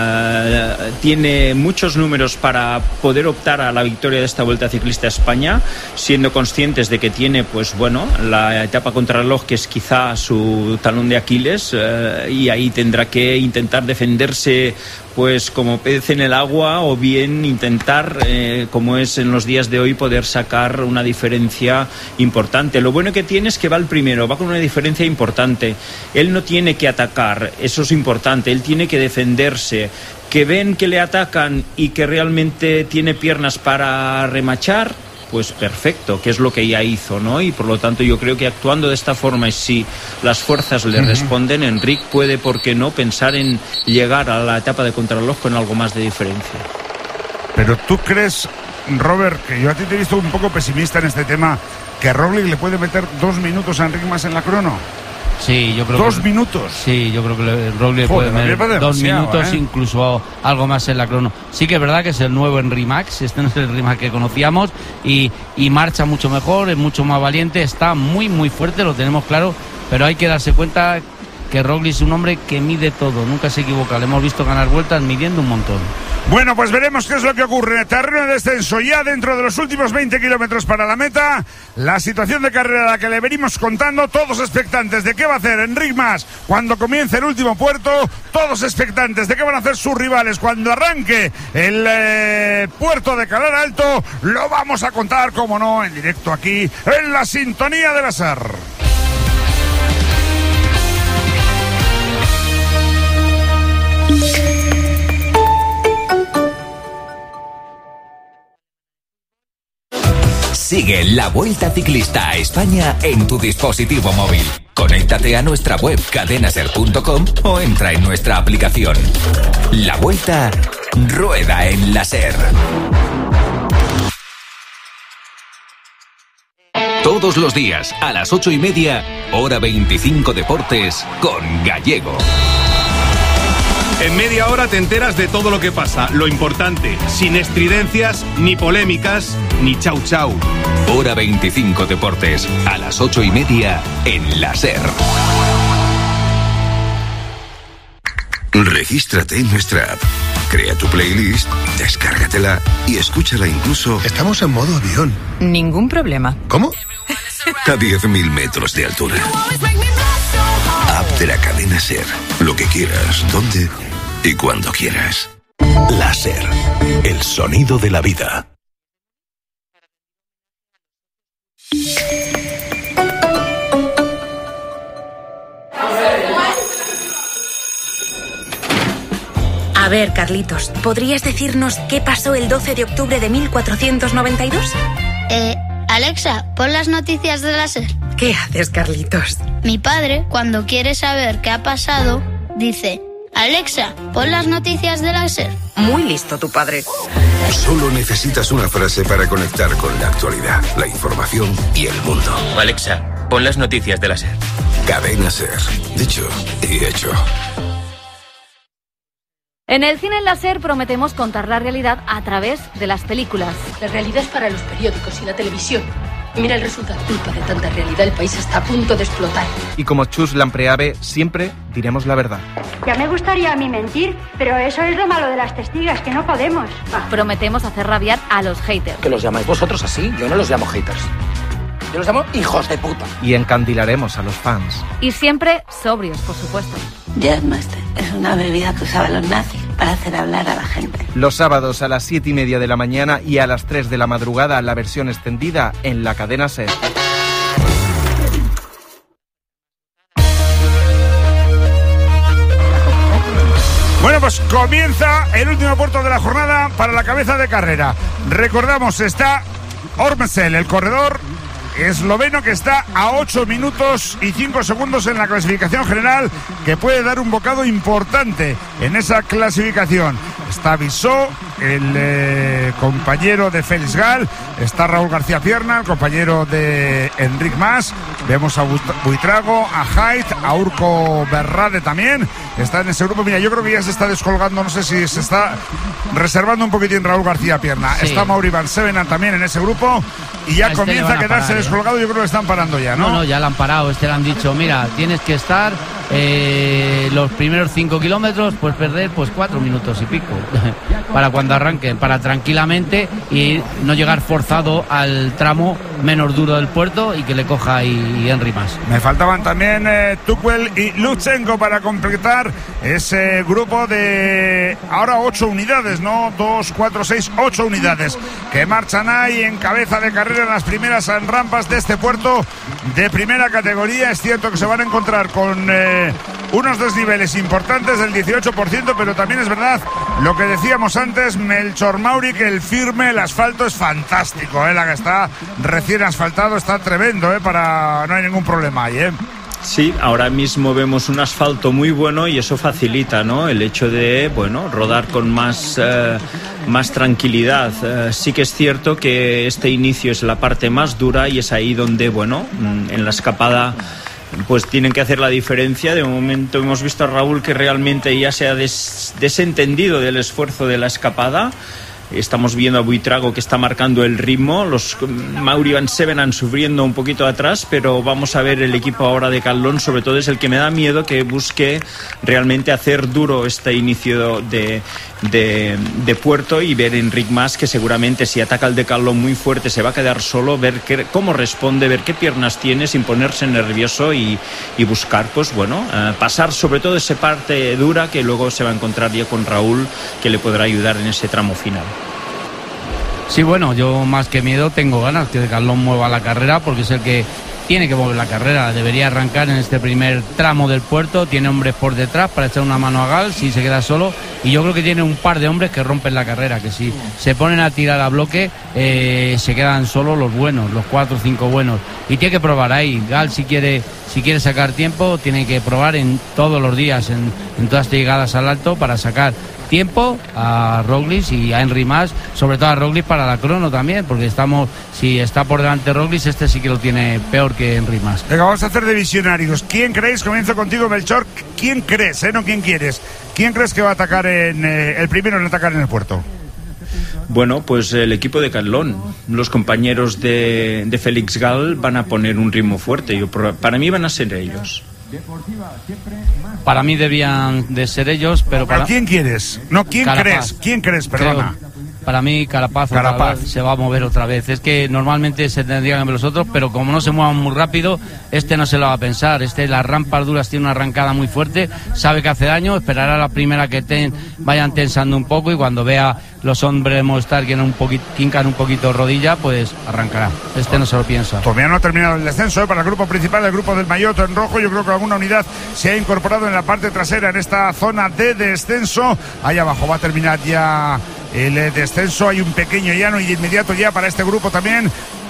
Speaker 3: uh, tiene muchos números para poder optar a la victoria de esta Vuelta Ciclista a España, siendo conscientes de que tiene, pues bueno, la etapa contrarreloj, que es quizá su talón de Aquiles, uh, y ahí tendrá que intentar defenderse pues como pez en el agua, o bien intentar, eh, como es en los días de hoy, poder sacar una diferencia importante. Lo bueno que tiene es que va el primero, va con una diferencia importante. Él no tiene que atacar, eso es importante, él tiene que defenderse. Que ven que le atacan y que realmente tiene piernas para remachar, pues perfecto, que es lo que ya hizo, ¿no? Y por lo tanto yo creo que actuando de esta forma, y si las fuerzas le responden, Enric puede, ¿por qué no?, pensar en llegar a la etapa de contrarreloj con algo más de diferencia.
Speaker 2: Pero tú crees, Robert, que yo a ti te he visto un poco pesimista en este tema, que Roglic le puede meter dos minutos a Enric Mas en la crono.
Speaker 1: Sí, yo creo
Speaker 2: ¿Dos
Speaker 1: que,
Speaker 2: minutos?
Speaker 1: Sí, yo creo que el Roglic puede meter dos minutos, ¿eh? Incluso algo más en la crono. Sí que es verdad que es el nuevo Enric Mas, este no es el Enric Mas que conocíamos, y, y marcha mucho mejor, es mucho más valiente, está muy muy fuerte, lo tenemos claro, pero hay que darse cuenta que Roglic es un hombre que mide todo, nunca se equivoca, le hemos visto ganar vueltas midiendo un montón.
Speaker 2: Bueno, pues veremos qué es lo que ocurre en el terreno de descenso ya dentro de los últimos veinte kilómetros para la meta. La situación de carrera a la que le venimos contando, todos expectantes de qué va a hacer Enric Mas cuando comience el último puerto, todos expectantes de qué van a hacer sus rivales cuando arranque el eh, puerto de Calar Alto. Lo vamos a contar, como no, en directo aquí en la sintonía de la SER.
Speaker 4: Sigue la Vuelta Ciclista a España en tu dispositivo móvil. Conéctate a nuestra web cadena ser punto com o entra en nuestra aplicación. La Vuelta rueda en la SER. Todos los días a las ocho y media, hora veinticinco Deportes con Gallego.
Speaker 10: En media hora te enteras de todo lo que pasa, lo importante, sin estridencias, ni polémicas, ni chau chau.
Speaker 5: Hora veinticinco Deportes, a las ocho y media en la SER.
Speaker 11: Regístrate en nuestra app, crea tu playlist, descárgatela y escúchala incluso...
Speaker 12: Estamos en modo avión.
Speaker 13: Ningún problema.
Speaker 12: ¿Cómo?
Speaker 11: A diez mil metros de altura. App de la cadena SER. Lo que quieras, donde y cuando quieras.
Speaker 14: La SER, el sonido de la vida.
Speaker 15: A ver, Carlitos, ¿podrías decirnos qué pasó el doce de octubre de mil cuatrocientos noventa y dos?
Speaker 16: Eh, Alexa, pon las noticias de la SER.
Speaker 15: ¿Qué haces, Carlitos?
Speaker 16: Mi padre, cuando quiere saber qué ha pasado, dice: Alexa, pon las noticias de la SER.
Speaker 15: Muy listo tu padre.
Speaker 11: Solo necesitas una frase para conectar con la actualidad, la información y el mundo.
Speaker 9: Alexa, pon las noticias de la SER.
Speaker 11: Cadena SER. Dicho y hecho.
Speaker 17: En el cine láser prometemos contar la realidad a través de las películas.
Speaker 18: La realidad es para los periódicos y la televisión. Mira el resultado. Culpa de tanta realidad, el país está a punto de explotar.
Speaker 19: Y como Chus Lampreave, siempre diremos la verdad.
Speaker 20: Ya me gustaría a mí mentir, pero eso es lo malo de las testigas, que no podemos.
Speaker 17: Ah. Prometemos hacer rabiar a los haters.
Speaker 21: ¿Que los llamáis vosotros así? Yo no los llamo haters. Yo los llamo hijos de puta.
Speaker 19: Y encandilaremos a los fans.
Speaker 17: Y siempre sobrios, por supuesto.
Speaker 22: Jazzmaster es una bebida que usaban los nazis para hacer hablar a la gente.
Speaker 19: Los sábados a las siete y media de la mañana y a las tres de la madrugada la versión extendida en la cadena SER.
Speaker 2: Bueno, pues comienza el último puerto de la jornada para la cabeza de carrera. Recordamos, está Ormsel, el corredor esloveno, que está a ocho minutos y cinco segundos en la clasificación general, que puede dar un bocado importante en esa clasificación. Está Bissó, el eh, compañero de Félix Gal, está Raúl García Pierna, el compañero de Enric Mas, vemos a Buitrago, a Haidt, a Urco Berrade también, está en ese grupo. Mira, yo creo que ya se está descolgando, no sé si se está reservando un poquitín Raúl García Pierna. Sí. Está Mauri Van Sevenan también en ese grupo y ya a este comienza a quedarse parar, descolgado, ¿eh? Yo creo que lo están parando ya, ¿no?
Speaker 1: No, no, ya lo han parado, este le han dicho, mira, tienes que estar eh, los primeros cinco kilómetros, pues perder pues cuatro minutos y pico para cuando arranquen, para tranquilamente y no llegar forzado al tramo menos duro del puerto y que le coja y Henry Mas.
Speaker 2: Me faltaban también eh, Tuchel y Lutsenko para completar ese grupo de ahora ocho unidades, ¿no? Dos, cuatro, seis, ocho unidades que marchan ahí en cabeza de carrera en las primeras rampas de este puerto de primera categoría. Es cierto que se van a encontrar con eh, unos desniveles importantes del dieciocho por ciento, pero también es verdad lo que decíamos antes, Melchor Mauri, que el firme, el asfalto es fantástico, ¿eh? La que está recién asfaltado está tremendo, ¿eh? Para no hay ningún problema ahí, ¿eh?
Speaker 3: Sí, ahora mismo vemos un asfalto muy bueno y eso facilita, ¿no? El hecho de, bueno, rodar con más, eh, más tranquilidad. Eh, sí que es cierto que este inicio es la parte más dura y es ahí donde, bueno, en la escapada pues tienen que hacer la diferencia. De momento hemos visto a Raúl que realmente ya se ha des- desentendido del esfuerzo de la escapada. Estamos viendo a Buitrago que está marcando el ritmo, los Mauri Van Sevenan sufriendo un poquito atrás, pero vamos a ver el equipo ahora de Caldón, sobre todo es el que me da miedo, que busque realmente hacer duro este inicio de, de, de puerto y ver a Enric Mas, que seguramente si ataca el de Caldón muy fuerte se va a quedar solo, ver qué, cómo responde, ver qué piernas tiene sin ponerse nervioso y, y buscar, pues bueno, eh, pasar sobre todo esa parte dura que luego se va a encontrar ya con Raúl, que le podrá ayudar en ese tramo final.
Speaker 1: Sí, bueno, yo más que miedo tengo ganas que Carlón mueva la carrera porque es el que tiene que mover la carrera. Debería arrancar en este primer tramo del puerto, tiene hombres por detrás para echar una mano a Gal si se queda solo y yo creo que tiene un par de hombres que rompen la carrera, que si se ponen a tirar a bloque eh, se quedan solo los buenos, los cuatro o cinco buenos y tiene que probar ahí. Gal si quiere si quiere sacar tiempo tiene que probar en todos los días, en, en todas estas llegadas al alto para sacar tiempo a Roglic y a Henry Mas, sobre todo a Roglic para la crono también, porque estamos, si está por delante Roglic, este sí que lo tiene peor que en Rimas.
Speaker 2: Venga, vamos a hacer de visionarios. ¿Quién creéis? Comienzo contigo, Melchor. ¿Quién crees, eh? No quién quieres. ¿Quién crees que va a atacar en eh, el primero en atacar en el puerto?
Speaker 3: Bueno, pues el equipo de Decathlon, los compañeros de, de Félix Gal van a poner un ritmo fuerte. Yo, para mí van a ser ellos.
Speaker 1: Para mí debían de ser ellos, pero
Speaker 2: ¿Pero
Speaker 1: para...
Speaker 2: quién quieres? No, ¿quién
Speaker 1: Carapaz.
Speaker 2: crees? ¿Quién crees? Perdona.
Speaker 1: Creo, para mí Carapaz, otra
Speaker 2: Carapaz.
Speaker 1: vez se va a mover otra vez. Es que normalmente se tendrían que ver los otros, pero como no se muevan muy rápido, este no se lo va a pensar. Este, las rampas duras, tiene una arrancada muy fuerte, sabe que hace daño, esperará la primera que ten, vayan tensando un poco, y cuando vea los hombres de Movistar que un poquito, quincan un poquito rodilla, pues arrancará. Este no se lo piensa.
Speaker 2: Todavía no ha terminado el descenso, ¿eh? Para el grupo principal, el grupo del Maillot en rojo. Yo creo que alguna unidad se ha incorporado en la parte trasera, en esta zona de descenso. Ahí abajo va a terminar ya el descenso. Hay un pequeño llano y de inmediato ya para este grupo también,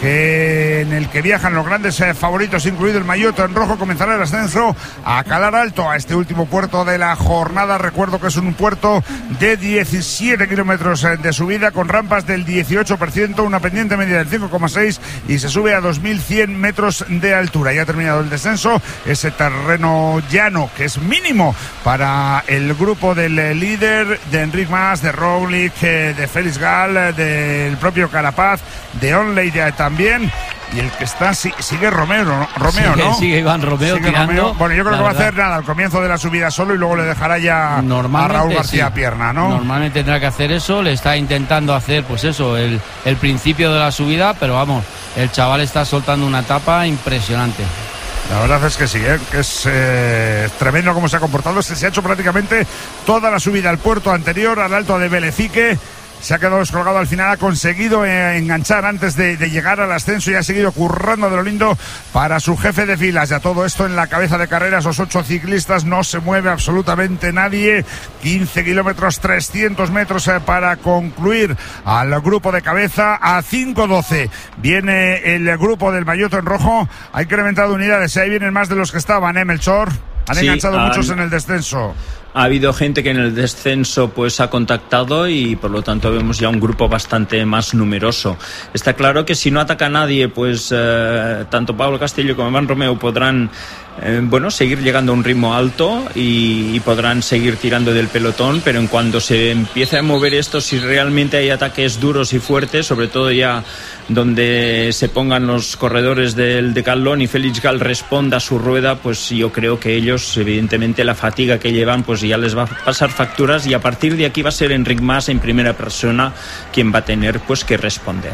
Speaker 2: que en el que viajan los grandes eh, favoritos, incluido el Maillot en rojo. Comenzará el ascenso a Calar Alto, a este último puerto de la jornada. Recuerdo que es un puerto de diecisiete kilómetros eh, de subida, con rampas del dieciocho por ciento, una pendiente media del cinco coma seis, y se sube a dos mil cien metros de altura. Ya ha terminado el descenso, ese terreno llano que es mínimo para el grupo del eh, líder, de Enric Mas, de Roglic, eh, de Félix Gal, eh, del propio Carapaz, de Onley ya también. Y el que está, sí, sigue Romeo, ¿no? Romeo,
Speaker 1: sigue,
Speaker 2: ¿no?
Speaker 1: Sigue Iván Romeo
Speaker 2: sigue
Speaker 1: tirando.
Speaker 2: Romeo. Bueno, yo creo que va
Speaker 1: verdad.
Speaker 2: a hacer nada al comienzo de la subida solo, y luego le dejará ya a Raúl García
Speaker 1: sí.
Speaker 2: Pierna, ¿no?
Speaker 1: Normalmente tendrá que hacer eso, le está intentando hacer, pues eso, el, el principio de la subida, pero vamos, el chaval está soltando una etapa impresionante.
Speaker 2: La verdad es que sí, ¿eh? Que es eh, tremendo cómo se ha comportado. Se, se ha hecho prácticamente toda la subida al puerto anterior, al alto de Belecique. Se ha quedado descolgado al final, ha conseguido eh, enganchar antes de, de llegar al ascenso, y ha seguido currando de lo lindo para su jefe de filas. Ya todo esto en la cabeza de carreras, los ocho ciclistas, no se mueve absolutamente nadie. quince kilómetros, trescientos metros eh, para concluir al grupo de cabeza. A cinco doce viene el grupo del Maillot en rojo. Ha incrementado unidades, ahí vienen más de los que estaban, ¿eh, Melchor? Han
Speaker 3: Sí,
Speaker 2: enganchado
Speaker 3: han...
Speaker 2: muchos en el descenso.
Speaker 3: Ha habido gente que en el descenso pues ha contactado, y por lo tanto vemos ya un grupo bastante más numeroso. Está claro que si no ataca a nadie, pues eh, tanto Pablo Castillo como Iván Romeo podrán eh, bueno, seguir llegando a un ritmo alto y, y podrán seguir tirando del pelotón, pero en cuanto se empiece a mover esto, si realmente hay ataques duros y fuertes, sobre todo ya donde se pongan los corredores del Decathlon y Félix Gal responda a su rueda, pues yo creo que ellos, evidentemente, la fatiga que llevan, pues ya les va a pasar facturas, y a partir de aquí va a ser Enric Mas en primera persona quien va a tener pues que responder.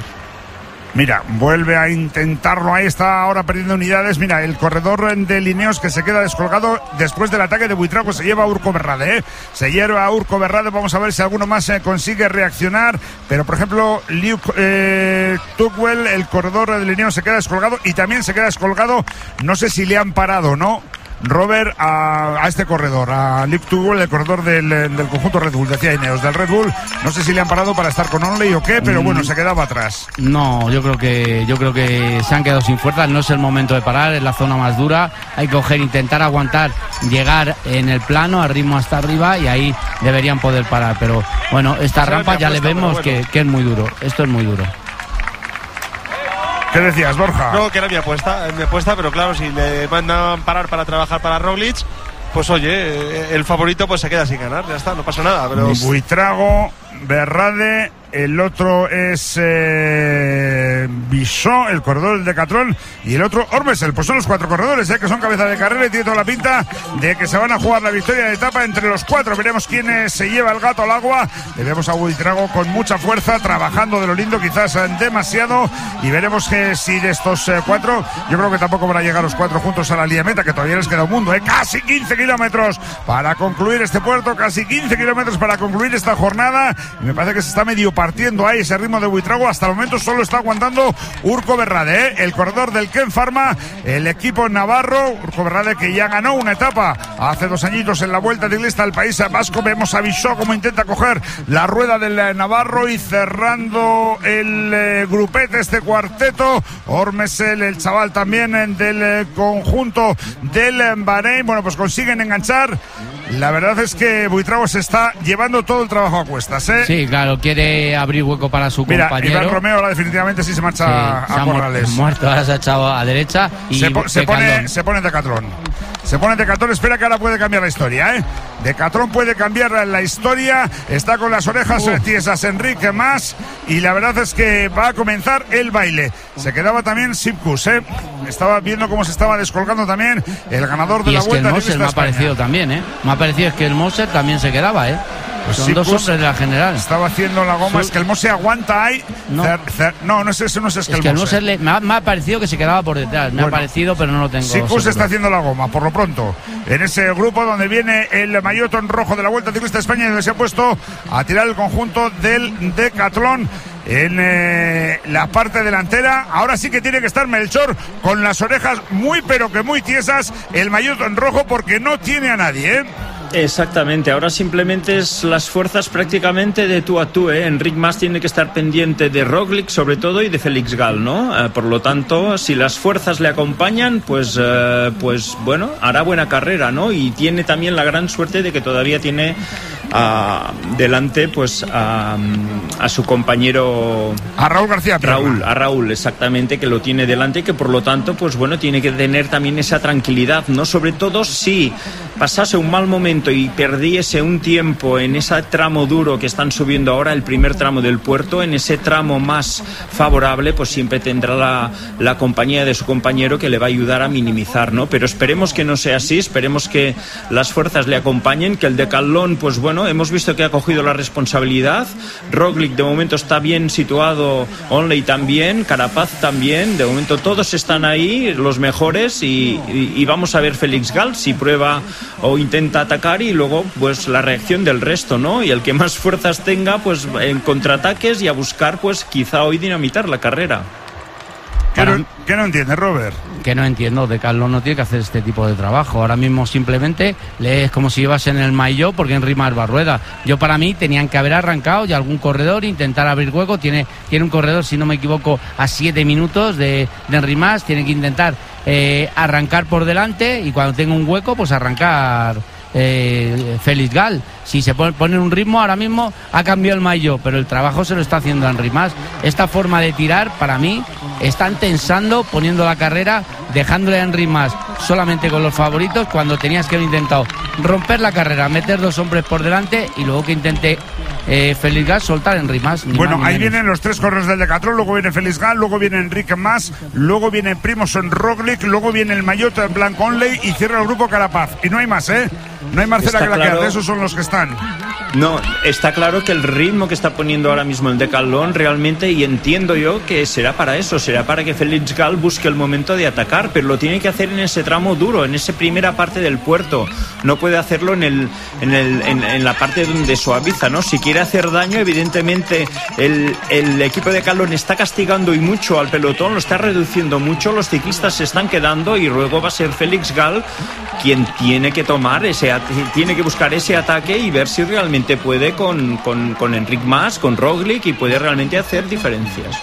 Speaker 2: Mira, vuelve a intentarlo, ahí está ahora perdiendo unidades. Mira, el corredor de Lineos que se queda descolgado después del ataque de Buitrago, se lleva a Urco Berrade, ¿eh? Se lleva a Urco Berrade, vamos a ver si alguno más eh, consigue reaccionar. Pero por ejemplo, Luke eh, Tugwell, el corredor de Lineos, se queda descolgado, y también se queda descolgado, no sé si le han parado, ¿no? Robert, a, a este corredor, a Luke Tugwell, el corredor del, del conjunto Red Bull, decía Ineos, del Red Bull. No sé si le han parado para estar con Onley o qué, pero bueno, se quedaba atrás.
Speaker 1: No, yo creo que yo creo que se han quedado sin fuerzas. No es el momento de parar, es la zona más dura. Hay que coger, intentar aguantar, llegar en el plano, al ritmo hasta arriba, y ahí deberían poder parar. Pero bueno, esta rampa ya le vemos que, que es muy duro. Esto es muy duro.
Speaker 2: ¿Qué decías, Borja?
Speaker 7: No, que era mi apuesta, mi apuesta, pero claro, si le mandan parar para trabajar para Roglic, pues oye, el favorito pues se queda sin ganar, ya está, no pasa nada. Pero
Speaker 2: Buitrago, Berrade, el otro es eh, Bissot, el corredor del Decathlon, y el otro Ormesel. Pues son los cuatro corredores, ¿eh? Que son cabeza de carrera, y tiene toda la pinta de que se van a jugar la victoria de etapa entre los cuatro. Veremos quién eh, se lleva el gato al agua. Le vemos a Buitrago con mucha fuerza, trabajando de lo lindo, quizás eh, demasiado, y veremos que si de estos eh, cuatro, yo creo que tampoco van a llegar los cuatro juntos a la línea meta, que todavía les queda un mundo, ¿eh? Casi quince kilómetros para concluir este puerto, casi quince kilómetros para concluir esta jornada, y me parece que se está medio partiendo ahí ese ritmo de Buitrago. Hasta el momento solo está aguantando Urco Berrade, ¿eh? El corredor del Ken Pharma, el equipo navarro. Urco Berrade, que ya ganó una etapa hace dos añitos en la Vuelta Ciclista del País Vasco. Vemos a Bissot como intenta coger la rueda del eh, navarro, y cerrando el eh, grupete, este cuarteto, Ormesel, el chaval también eh, del eh, conjunto del eh, Bahrein. Bueno, pues consiguen enganchar La verdad es que Buitrago se está llevando todo el trabajo a cuestas, ¿eh?
Speaker 1: Sí, claro, quiere abrir hueco para su
Speaker 2: Mira,
Speaker 1: compañero.
Speaker 2: Iván Romeo ahora definitivamente sí se marcha
Speaker 1: sí,
Speaker 2: a, a Corrales.
Speaker 1: Mu muerto, ahora se ha echado a derecha y
Speaker 2: se, po se pone se pone Decatlón. Se pone Decatlón, espera que ahora puede cambiar la historia, ¿eh? Decatlón puede cambiar la historia, está con las orejas uh. tiesas Enrique Mas y la verdad es que va a comenzar el baile. Se quedaba también Sipkus, ¿eh? Estaba viendo cómo se estaba descolgando también el ganador de
Speaker 1: y
Speaker 2: la
Speaker 1: es
Speaker 2: vuelta.
Speaker 1: Que el Moser me ha parecido también, ¿eh? Me ha parecido que el Moser también se quedaba, ¿eh? Pues son
Speaker 2: Sipkus
Speaker 1: dos hombres de la general.
Speaker 2: Estaba haciendo la goma, Sol... es que el Moser aguanta ahí.
Speaker 1: No,
Speaker 2: cer, cer, no, no es eso, no es, es que,
Speaker 1: es
Speaker 2: el
Speaker 1: que el
Speaker 2: Moser.
Speaker 1: Moser le, me, ha, me ha parecido que se quedaba por detrás. Me bueno, ha parecido, pero no lo tengo.
Speaker 2: Sipkus está haciendo la goma, por lo pronto. En ese grupo donde viene el maillot rojo de la Vuelta Ciclista España, donde se ha puesto a tirar el conjunto del Decatlón en eh, la parte delantera. Ahora sí que tiene que estar Melchor con las orejas muy pero que muy tiesas, el maillot rojo, porque no tiene a nadie, ¿eh?
Speaker 3: Exactamente, ahora simplemente es las fuerzas prácticamente de tú a tú, ¿eh? Enric Mas tiene que estar pendiente de Roglic sobre todo y de Félix Gal, ¿no? Eh, por lo tanto, si las fuerzas le acompañan, pues, eh, pues bueno, hará buena carrera, ¿no? Y tiene también la gran suerte de que todavía tiene a, delante pues a, a su compañero
Speaker 2: a Raúl García Pierna.
Speaker 3: Raúl, a Raúl exactamente, que lo tiene delante y que por lo tanto pues bueno, tiene que tener también esa tranquilidad, ¿no? Sobre todo si pasase un mal momento y perdiese un tiempo en ese tramo duro que están subiendo ahora, el primer tramo del puerto, en ese tramo más favorable, pues siempre tendrá la, la compañía de su compañero que le va a ayudar a minimizar, ¿no? Pero esperemos que no sea así, esperemos que las fuerzas le acompañen, que el Decatlón, pues bueno, hemos visto que ha cogido la responsabilidad. Roglic de momento está bien situado, Onley también, Carapaz también, de momento todos están ahí, los mejores, y, y, y vamos a ver Félix Gal si prueba o intenta atacar, y luego pues la reacción del resto, ¿no? Y el que más fuerzas tenga pues en contraataques y a buscar pues quizá hoy dinamitar la carrera.
Speaker 2: ¿Qué no, ¿Qué no entiendes, Robert?
Speaker 1: Que no entiendo, Decatlón no tiene que hacer este tipo de trabajo. Ahora mismo simplemente le es como si ibas en el maillot, porque Enric Mas va rueda. Yo para mí tenían que haber arrancado y algún corredor intentar abrir hueco. Tiene, tiene un corredor, si no me equivoco, a siete minutos de, de Enric Mas. Tiene que intentar eh, arrancar por delante y cuando tenga un hueco, pues arrancar eh, Félix Gal. Si se pone, pone un ritmo, ahora mismo ha cambiado el maillot, pero el trabajo se lo está haciendo Enric Mas. Esta forma de tirar, para mí, están tensando, poniendo la carrera, dejándole a Enric Mas solamente con los favoritos, cuando tenías que haber intentado romper la carrera, meter dos hombres por delante y luego que intente eh, Félix Gal soltar a Enric Mas.
Speaker 2: Bueno,
Speaker 1: más,
Speaker 2: ahí
Speaker 1: menos.
Speaker 2: Vienen los tres corredores del Decatlón, luego viene Félix Gal, luego viene Enric Mas, luego viene Primož Roglic, luego viene el maillot blanco Onley y cierra el grupo Carapaz. Y no hay más, ¿eh? No hay Marcela que la claro. quede, esos son los que están.
Speaker 3: No, está claro que el ritmo que está poniendo ahora mismo el Decatlón realmente, y entiendo yo que será para eso, será para que Félix Gal busque el momento de atacar, pero lo tiene que hacer en ese tramo duro, en esa primera parte del puerto. No puede hacerlo en el, en, el, en, en la parte donde suaviza, ¿no? Si quiere hacer daño, evidentemente el, el equipo de Decatlón está castigando y mucho al pelotón, lo está reduciendo mucho, los ciclistas se están quedando y luego va a ser Félix Gal quien tiene que tomar ese, tiene que buscar ese ataque y ver si realmente puede con, con, con Enric Mas, con Roglic, y puede realmente hacer diferencias.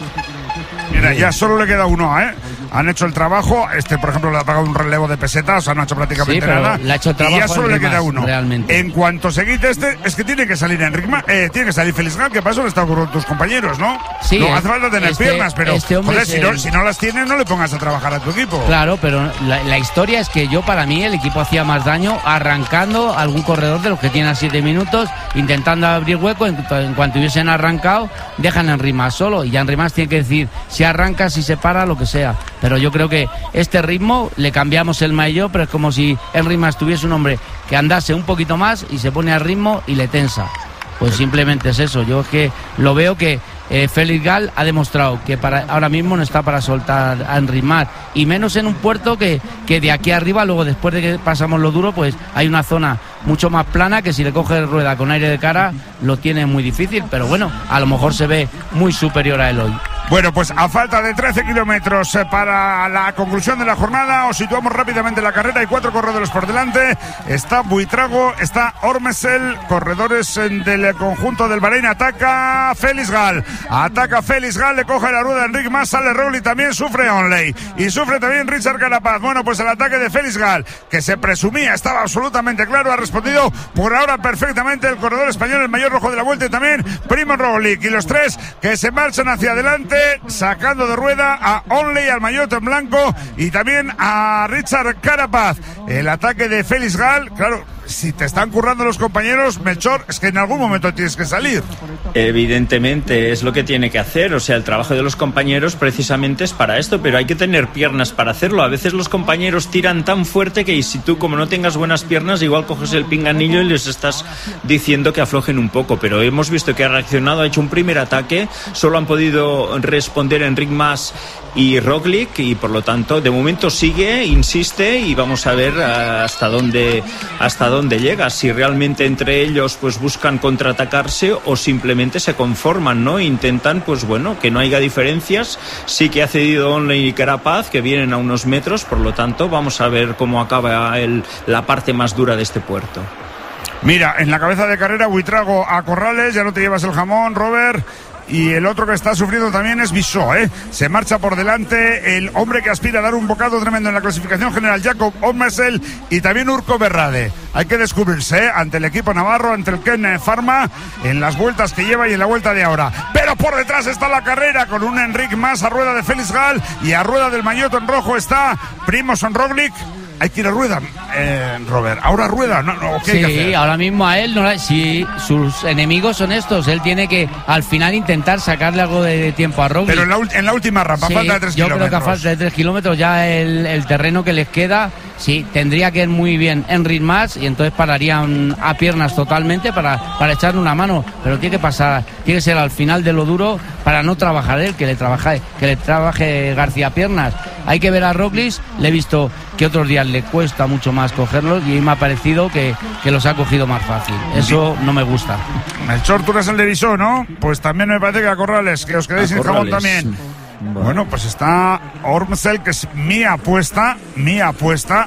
Speaker 2: Mira, ya solo le queda uno, ¿eh? Han hecho el trabajo, este por ejemplo le ha pagado un relevo de pesetas, o sea, no ha hecho prácticamente
Speaker 1: sí,
Speaker 2: nada.
Speaker 1: Le ha hecho trabajo
Speaker 2: y ya solo le queda uno.
Speaker 1: Realmente.
Speaker 2: En cuanto se quite este, es que tiene que salir Enric Mas, eh, tiene que salir Félix Gal, que para eso le está con tus compañeros, ¿no?
Speaker 1: Sí,
Speaker 2: no
Speaker 1: es,
Speaker 2: hace falta tener
Speaker 1: este,
Speaker 2: piernas, pero
Speaker 1: este
Speaker 2: joder, si,
Speaker 1: se...
Speaker 2: no, si no las tienes, no le pongas a trabajar a tu equipo.
Speaker 1: Claro, pero la, la historia es que yo, para mí, el equipo hacía más daño arrancando a algún corredor de los que tiene a siete minutos, intentando abrir hueco. En, en cuanto hubiesen arrancado, dejan a Enric Mas solo, y ya Enric Mas tiene que decir si arranca, si se para, lo que sea. Pero yo creo que este ritmo le cambiamos el maillot, pero es como si Enric Mas tuviese un hombre que andase un poquito más y se pone al ritmo y le tensa. Pues simplemente es eso. Yo es que lo veo que eh, Félix Gal ha demostrado que para ahora mismo no está para soltar a Enric Mas, y menos en un puerto que, que de aquí arriba, luego después de que pasamos lo duro, pues hay una zona mucho más plana que si le coge rueda con aire de cara lo tiene muy difícil, pero bueno, a lo mejor se ve muy superior a él hoy.
Speaker 2: Bueno, pues a falta de trece kilómetros para la conclusión de la jornada, os situamos rápidamente en la carrera. Hay cuatro corredores por delante. Está Buitrago, está Ormesel, corredores del conjunto del Bahrein. Ataca Félix Gal. Ataca Félix Gal, le coge la rueda a Enric Mas, sale Roglic, también sufre Onley. Y sufre también Richard Carapaz. Bueno, pues el ataque de Félix Gal, que se presumía, estaba absolutamente claro, ha respondido por ahora perfectamente el corredor español, el mayor rojo de la vuelta, y también Primo Roglic. Y los tres que se marchan hacia adelante, sacando de rueda a Onley, al maillot en blanco, y también a Richard Carapaz. El ataque de Félix Gal, claro, si te están currando los compañeros, Melchor, es que en algún momento tienes que salir.
Speaker 3: Evidentemente es lo que tiene que hacer, o sea, el trabajo de los compañeros precisamente es para esto, pero hay que tener piernas para hacerlo. A veces los compañeros tiran tan fuerte que si tú, como no tengas buenas piernas, igual coges el pinganillo y les estás diciendo que aflojen un poco, pero hemos visto que ha reaccionado, ha hecho un primer ataque, solo han podido responder Enric Mas y Roglic, y por lo tanto de momento sigue, insiste, y vamos a ver hasta dónde hasta dónde llega, si realmente entre ellos pues buscan contraatacarse o simplemente se conforman, ¿no? Intentan, pues bueno, que no haya diferencias. Sí que ha cedido Onley y Carapaz, que vienen a unos metros, por lo tanto vamos a ver cómo acaba el, la parte más dura de este puerto.
Speaker 2: Mira, en la cabeza de carrera Buitrago a Corrales, ya no te llevas el jamón, Robert. Y el otro que está sufriendo también es Bissó, ¿eh? Se marcha por delante el hombre que aspira a dar un bocado tremendo en la clasificación general, Jakob Ormesel, y también Urco Berrade. Hay que descubrirse, ¿eh? Ante el equipo navarro, ante el Ken Pharma, en las vueltas que lleva y en la vuelta de ahora. Pero por detrás está la carrera con un Enric Mas a rueda de Félix Gal, y a rueda del maillot en rojo está Primož Roglic. Hay que ir a rueda, eh, Robert. Ahora rueda, ¿no? no ¿qué
Speaker 1: sí,
Speaker 2: hay que hacer?
Speaker 1: Ahora mismo a él, no, si sus enemigos son estos, él tiene que al final intentar sacarle algo de tiempo a Roglic.
Speaker 2: Pero en la, en la última rampa,
Speaker 1: sí,
Speaker 2: falta de tres
Speaker 1: yo
Speaker 2: kilómetros.
Speaker 1: Yo creo que a falta de tres kilómetros ya el, el terreno que les queda, sí, tendría que ir muy bien Enric Mas, y entonces pararían a piernas totalmente para, para echarle una mano. Pero tiene que pasar, tiene que ser al final de lo duro para no trabajar él, que le trabaje, que le trabaje García piernas. Hay que ver a Roglic, le he visto que otros días le cuesta mucho más cogerlos, y me ha parecido que, que los ha cogido más fácil. Eso no me gusta.
Speaker 2: Melchor, tú eres el de Bissó, ¿no? Pues también me parece que a Corrales, que os quedéis sin jamón también. Bueno. bueno, pues está Ormesel, que es mi apuesta, mi apuesta.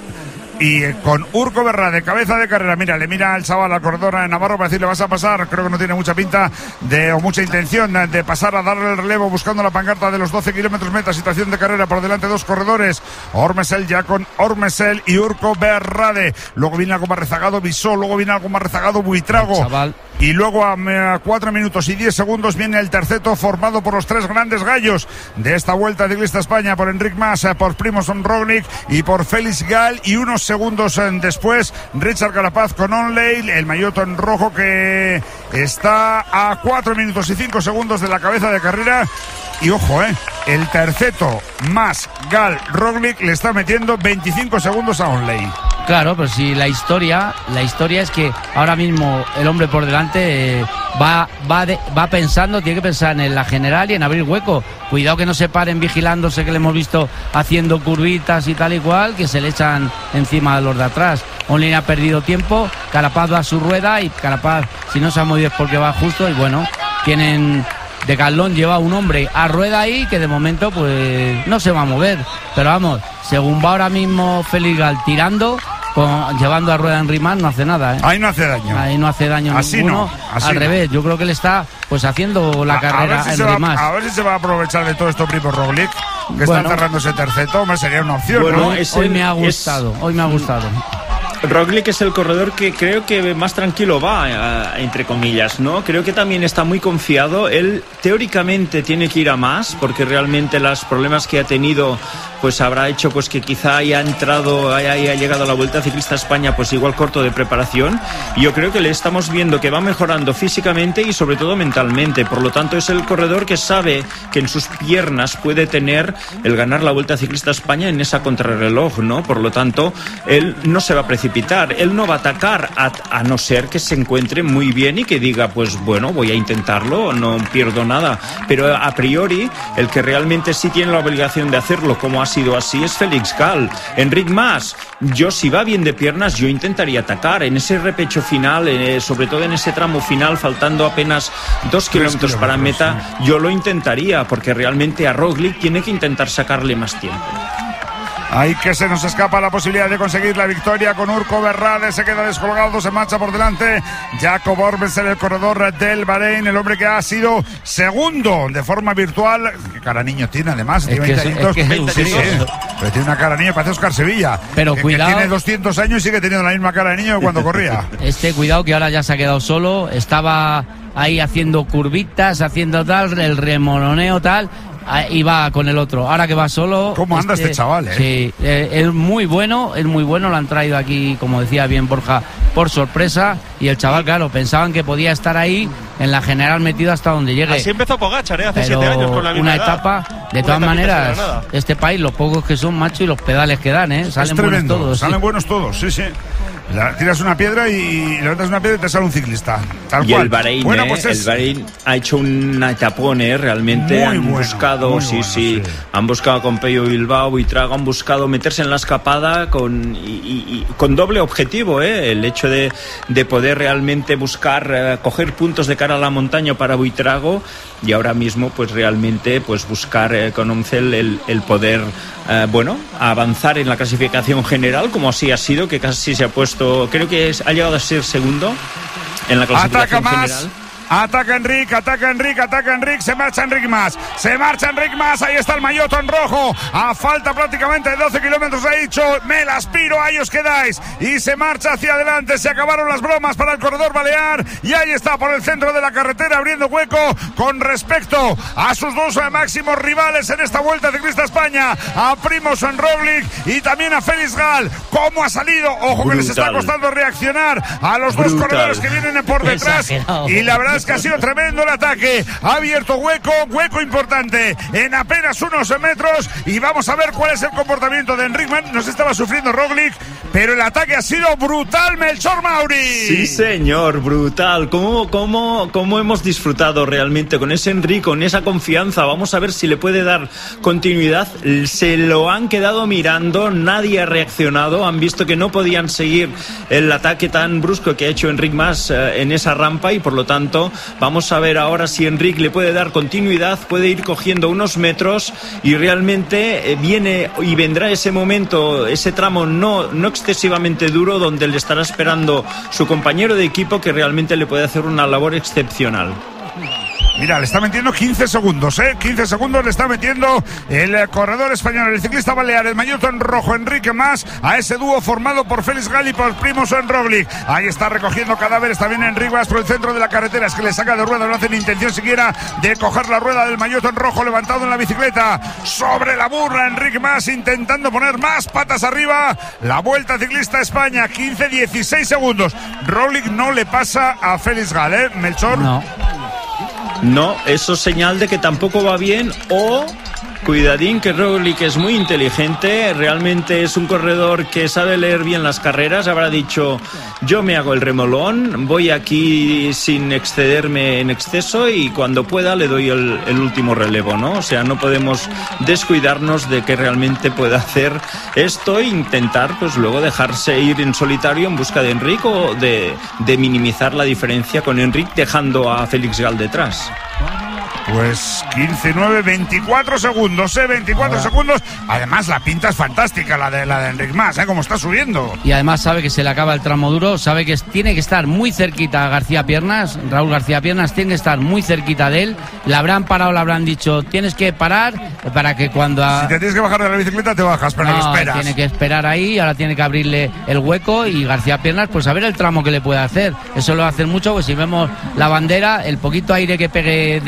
Speaker 2: Y con Urco Berrade, cabeza de carrera, mira, le mira el chaval al corredor de Navarro para decirle vas a pasar. Creo que no tiene mucha pinta de, o mucha intención de pasar a darle el relevo, buscando la pancarta de los doce kilómetros meta. Situación de carrera por delante, dos corredores, Ormesel ya con Ormesel y Urco Berrade. Luego viene algo más rezagado Bissó, luego viene algo más rezagado Buitrago. Y luego a cuatro minutos y diez segundos viene el terceto, formado por los tres grandes gallos de esta Vuelta Ciclista España, por Enric Mas, por Primož Roglic y por Félix Gal. Y unos segundos después Richard Carapaz con Onley, el maillot en rojo, que está a cuatro minutos y cinco segundos de la cabeza de carrera. Y ojo, eh, el terceto más Gal Roglic le está metiendo veinticinco segundos a Onley.
Speaker 1: Claro, pero si la historia, la historia es que ahora mismo el hombre por delante eh, va va de, va pensando, tiene que pensar en la general y en abrir hueco. Cuidado que no se paren vigilándose, que le hemos visto haciendo curvitas y tal y cual, que se le echan encima a los de atrás. Onley ha perdido tiempo, Carapaz va a su rueda, y Carapaz, si no se ha movido es porque va justo, y bueno, tienen... Decathlon lleva un hombre a rueda ahí que de momento pues no se va a mover, pero vamos, según va ahora mismo Félix Gal tirando, con, llevando a rueda en Enric Mas, no hace nada, ¿eh?
Speaker 2: Ahí no hace daño.
Speaker 1: Ahí no hace daño
Speaker 2: así
Speaker 1: ninguno.
Speaker 2: No, así
Speaker 1: al
Speaker 2: no.
Speaker 1: revés, yo creo que él está pues haciendo la
Speaker 2: a,
Speaker 1: carrera
Speaker 2: a ver si
Speaker 1: en Enric Mas.
Speaker 2: A ver si se va a aprovechar de todo esto Primož Roglic, que bueno, está cerrando ese terceto, hombre, sería una opción.
Speaker 1: Bueno,
Speaker 2: ¿no?
Speaker 1: hoy, hoy me ha gustado, es... hoy me ha gustado.
Speaker 3: Roglic es el corredor que creo que más tranquilo va, entre comillas, ¿no? Creo que también está muy confiado. Él teóricamente tiene que ir a más, porque realmente los problemas que ha tenido pues habrá hecho pues que quizá haya entrado, haya, haya llegado a la Vuelta Ciclista España pues igual corto de preparación. Y yo creo que le estamos viendo que va mejorando físicamente y sobre todo mentalmente. Por lo tanto, es el corredor que sabe que en sus piernas puede tener el ganar la Vuelta Ciclista España en esa contrarreloj, ¿no? Por lo tanto, él no se va a precipitar precipitar. Él no va a atacar a, a no ser que se encuentre muy bien y que diga, pues bueno, voy a intentarlo, no pierdo nada. Pero a priori, el que realmente sí tiene la obligación de hacerlo, como ha sido así, es Félix Gall. Enric Mas, yo si va bien de piernas, yo intentaría atacar. En ese repecho final, eh, sobre todo en ese tramo final, faltando apenas dos kilómetros para meta, yo lo intentaría, porque realmente a Roglic tiene que intentar sacarle más tiempo.
Speaker 2: Ahí que se nos escapa la posibilidad de conseguir la victoria con Urco Berrade, se queda descolgado, se marcha por delante Jakob Orbelsen, el corredor del Bahrein, el hombre que ha sido segundo de forma virtual. Qué cara niño tiene además, tiene veinte años, sí, sí, pero tiene una cara niño, parece Oscar Sevilla,
Speaker 1: pero
Speaker 2: que,
Speaker 1: cuidado,
Speaker 2: que tiene doscientos años y sigue teniendo la misma cara de niño que cuando corría.
Speaker 1: Este cuidado que ahora ya se ha quedado solo, estaba ahí haciendo curvitas, haciendo tal, el remoloneo tal, y va con el otro. Ahora que va solo.
Speaker 2: ¿Cómo anda este, este chaval, eh?
Speaker 1: Sí, eh, es muy bueno, es muy bueno. Lo han traído aquí, como decía bien Borja, por sorpresa. Y el chaval, claro, pensaban que podía estar ahí en la general metido hasta donde llegue.
Speaker 7: Así empezó Pogačar, ¿eh? Hace
Speaker 1: Pero
Speaker 7: siete años con la misma
Speaker 1: una
Speaker 7: edad.
Speaker 1: etapa, de todas maneras, este país, los pocos que son, macho, y los pedales que dan, ¿eh? Salen buenos todos.
Speaker 2: Salen
Speaker 1: sí.
Speaker 2: buenos todos, sí, sí. La, tiras una piedra y levantas una piedra y te sale un ciclista. Tal
Speaker 3: y
Speaker 2: cual.
Speaker 3: el Bahrein,
Speaker 2: bueno,
Speaker 3: eh,
Speaker 2: pues es...
Speaker 3: el Bahrein ha hecho una etapón, eh, realmente
Speaker 2: muy
Speaker 3: han
Speaker 2: bueno,
Speaker 3: buscado, sí,
Speaker 2: bueno,
Speaker 3: sí,
Speaker 2: sí,
Speaker 3: han buscado con Pello Bilbao y Trago, han buscado meterse en la escapada con, y, y, y, con doble objetivo, eh, el hecho de, de poder realmente buscar, eh, coger puntos de cara a la montaña para Buitrago, y ahora mismo pues realmente pues buscar eh, con Omcel el, el poder eh, bueno, avanzar en la clasificación general, como así ha sido, que casi se ha puesto, creo que es, ha llegado a ser segundo en la clasificación
Speaker 2: Ataca más.
Speaker 3: general.
Speaker 2: Ataca Enric, ataca Enric, ataca Enric, se marcha Enric Mas, se marcha Enric Mas, ahí está el maillot en rojo, a falta prácticamente de doce kilómetros ha dicho, me las piro, ahí os quedáis, y se marcha hacia adelante, se acabaron las bromas para el corredor balear, y ahí está por el centro de la carretera abriendo hueco con respecto a sus dos máximos rivales en esta Vuelta Ciclista España, a Primož Roglic y también a Félix Gall. ¿Cómo ha salido? Ojo, brutal, que les está costando reaccionar a los brutal, dos corredores que vienen por detrás, exagerado. Y la verdad es que ha sido tremendo el ataque, ha abierto hueco, hueco importante en apenas unos metros, y vamos a ver cuál es el comportamiento de Enric Mas. Nos estaba sufriendo Roglic, pero el ataque ha sido brutal, Melchor Mauri.
Speaker 3: Sí, señor, brutal. ¿Cómo, cómo, cómo hemos disfrutado realmente con ese Enric, con esa confianza? Vamos a ver si le puede dar continuidad. Se lo han quedado mirando, nadie ha reaccionado, han visto que no podían seguir el ataque tan brusco que ha hecho Enric Mas eh, en esa rampa, y por lo tanto vamos a ver ahora si Enric le puede dar continuidad, puede ir cogiendo unos metros, y realmente eh, viene y vendrá ese momento, ese tramo no, no excesivamente duro, donde le estará esperando su compañero de equipo, que realmente le puede hacer una labor excepcional.
Speaker 2: Mira, le está metiendo quince segundos, ¿eh? quince segundos le está metiendo el corredor español, el ciclista balear, el maillot en rojo, Enric Mas, a ese dúo formado por Félix Gall y por Primož Roglic. Ahí está recogiendo cadáveres también Enric Mas por el centro de la carretera. Es que le saca de rueda, no hace ni intención siquiera de coger la rueda del maillot en rojo, levantado en la bicicleta. Sobre la burra, Enric Mas intentando poner más patas arriba. La Vuelta Ciclista España, quince dieciséis segundos. Roglic no le pasa a Félix Gall, ¿eh, Melchor?
Speaker 1: No.
Speaker 3: No, eso es señal de que tampoco va bien, o cuidadín, que Roglic es muy inteligente, realmente es un corredor que sabe leer bien las carreras, habrá dicho, yo me hago el remolón, voy aquí sin excederme en exceso, y cuando pueda le doy el, el último relevo, ¿no? O sea, no podemos descuidarnos de que realmente pueda hacer esto e intentar pues luego dejarse ir en solitario en busca de Enric, o de, de minimizar la diferencia con Enric, dejando a Félix Gall detrás.
Speaker 2: Pues quince nueve, veinticuatro segundos, ¿eh? veinticuatro Ahora. segundos. Además, la pinta es fantástica, la de la de Enric Mas, ¿eh? Como está subiendo.
Speaker 1: Y además sabe que se le acaba el tramo duro, sabe que tiene que estar muy cerquita a García Piernas, Raúl García Piernas tiene que estar muy cerquita de él. Le habrán parado, le habrán dicho, tienes que parar para que cuando... A...
Speaker 2: Si te tienes que bajar de la bicicleta, te bajas, pero no, no esperas.
Speaker 1: Tiene que esperar ahí, ahora tiene que abrirle el hueco, y García Piernas, pues a ver el tramo que le puede hacer. Eso lo hacen mucho, pues si vemos la bandera, el poquito aire que pegue de cara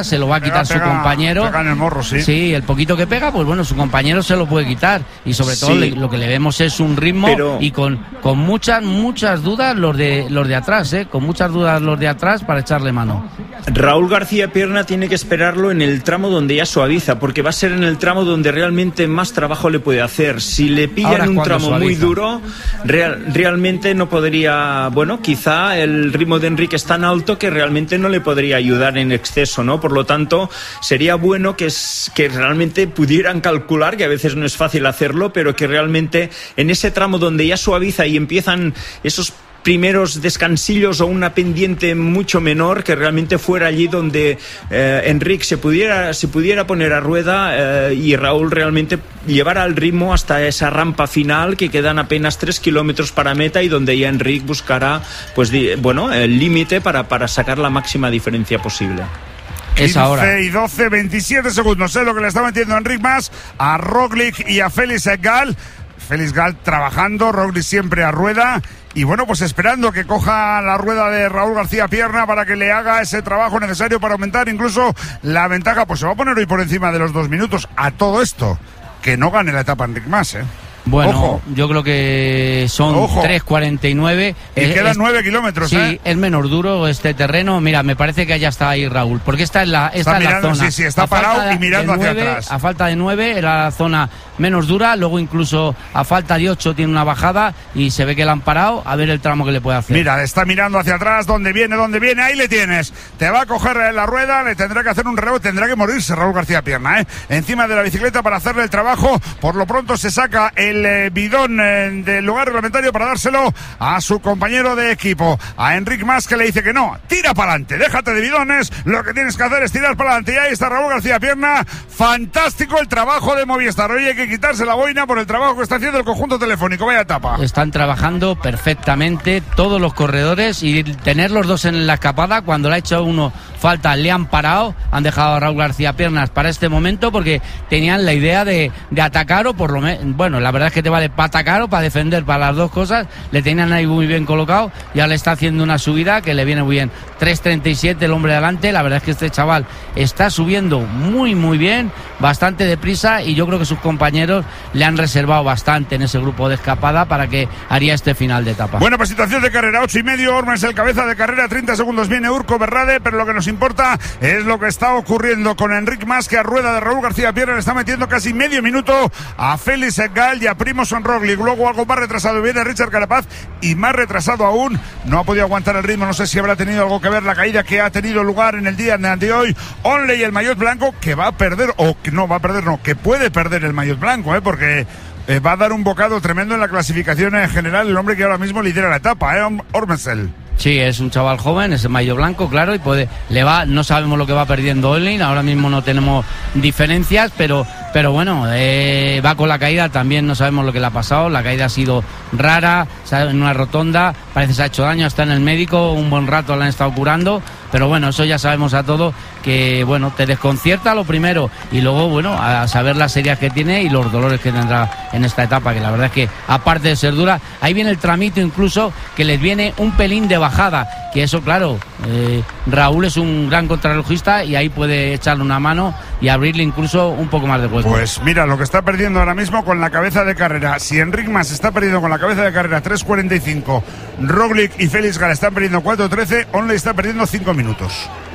Speaker 1: se lo va a quitar
Speaker 2: pega,
Speaker 1: su compañero.
Speaker 2: Pega en el morro, sí.
Speaker 1: Sí, el poquito que pega, pues bueno, su compañero se lo puede quitar. Y sobre todo
Speaker 3: sí.
Speaker 1: le, lo que le vemos es un ritmo
Speaker 3: Pero...
Speaker 1: y con, con muchas, muchas dudas los de los de atrás, ¿eh? Con muchas dudas los de atrás para echarle mano.
Speaker 3: Raúl García Pierna tiene que esperarlo en el tramo donde ya suaviza, porque va a ser en el tramo donde realmente más trabajo le puede hacer. Si le pilla en un tramo suaviza. muy duro, real, realmente no podría, bueno, quizá el ritmo de Enric es tan alto que realmente no le podría ayudar en exceso, ¿no? Por lo tanto, sería bueno que, es, que realmente pudieran calcular, que a veces no es fácil hacerlo, pero que realmente en ese tramo donde ya suaviza y empiezan esos primeros descansillos o una pendiente mucho menor, que realmente fuera allí donde eh, Enric se pudiera, se pudiera poner a rueda eh, y Raúl realmente llevara el ritmo hasta esa rampa final, que quedan apenas tres kilómetros para meta y donde ya Enric buscará pues di, bueno, el límite para, para sacar la máxima diferencia posible.
Speaker 2: Es ahora. quince y doce, veintisiete segundos, es lo que le está metiendo Enric Mas a Roglic y a Félix Gall. Félix Gall trabajando, Roglic siempre a rueda. Y bueno, pues esperando que coja la rueda de Raúl García Pierna para que le haga ese trabajo necesario para aumentar incluso la ventaja. Pues se va a poner hoy por encima de los dos minutos. A todo esto, que no gane la etapa Enric Mas, ¿eh?
Speaker 1: Bueno,
Speaker 2: Ojo.
Speaker 1: yo creo que son tres cuarenta y nueve.
Speaker 2: Y es, quedan nueve kilómetros,
Speaker 1: sí,
Speaker 2: ¿eh?
Speaker 1: es menos duro este terreno. Mira, me parece que ya está ahí Raúl, porque esta es la, esta
Speaker 2: está
Speaker 1: es
Speaker 2: mirando,
Speaker 1: la zona.
Speaker 2: Sí, sí, está
Speaker 1: a
Speaker 2: parado
Speaker 1: de,
Speaker 2: y mirando hacia
Speaker 1: nueve,
Speaker 2: atrás.
Speaker 1: A falta de nueve era la zona menos dura, luego incluso a falta de ocho tiene una bajada y se ve que la han parado, a ver el tramo que le puede hacer.
Speaker 2: Mira, está mirando hacia atrás, donde viene, donde viene, ahí le tienes. Te va a coger la rueda, le tendrá que hacer un relevo, tendrá que morirse Raúl García Pierna, ¿eh? Encima de la bicicleta para hacerle el trabajo. Por lo pronto se saca el eh, bidón eh, del lugar reglamentario para dárselo a su compañero de equipo, a Enric Mas, que le dice que no, tira para adelante, déjate de bidones, lo que tienes que hacer es tirar para adelante. Y ahí está Raúl García Pierna, fantástico el trabajo de Movistar. Hoy hay que quitarse la boina por el trabajo que está haciendo el conjunto telefónico. Vaya etapa.
Speaker 1: Están trabajando perfectamente todos los corredores y tener los dos en la escapada, cuando le ha hecho uno falta, le han parado, han dejado a Raúl García Piernas para este momento porque tenían la idea de, de atacar o por lo menos, bueno, la verdad es que te vale para atacar o para defender, para las dos cosas, le tenían ahí muy bien colocado, ya le está haciendo una subida que le viene muy bien. tres treinta y siete el hombre de adelante, la verdad es que este chaval está subiendo muy muy bien, bastante deprisa, y yo creo que sus compañeros le han reservado bastante en ese grupo de escapada para que haría este final de etapa.
Speaker 2: Bueno, pues situación de carrera, ocho y medio, Ormes el cabeza de carrera, treinta segundos viene Urco Berrade, pero lo que nos importa es lo que está ocurriendo con Enric Mas, que a rueda de Raúl García Pierna le está metiendo casi medio minuto a Félix Gall y a Primož Roglic. Luego algo más retrasado viene Richard Carapaz, y más retrasado aún, no ha podido aguantar el ritmo, no sé si habrá tenido algo que ver la caída que ha tenido lugar en el día de hoy. Onley, el maillot blanco, que va a perder, o que no va a perder, no, que puede perder el maillot blanco, ¿eh? porque eh, va a dar un bocado tremendo en la clasificación en general el hombre que ahora mismo lidera la etapa, ¿eh? Ormesel.
Speaker 1: Sí, es un chaval joven, es el maillot blanco, claro, y puede, le va, no sabemos lo que va perdiendo Onley, ahora mismo no tenemos diferencias, pero, pero bueno, eh, va con la caída, también no sabemos lo que le ha pasado, la caída ha sido rara, en una rotonda, parece que se ha hecho daño, está en el médico, un buen rato la han estado curando, pero bueno, eso ya sabemos a todo, que bueno, te desconcierta lo primero, y luego, bueno, a saber las heridas que tiene y los dolores que tendrá en esta etapa, que la verdad es que, aparte de ser dura, ahí viene el tramito incluso, que les viene un pelín de bajada, que eso, claro, eh, Raúl es un gran contrarrelojista y ahí puede echarle una mano y abrirle incluso un poco más de hueco.
Speaker 2: Pues mira, lo que está perdiendo ahora mismo con la cabeza de carrera, si Enric Mas está perdiendo con la cabeza de carrera tres cuarenta y cinco, Roglic y Félix Gall están perdiendo cuatro trece, Onley está perdiendo cinco minutos.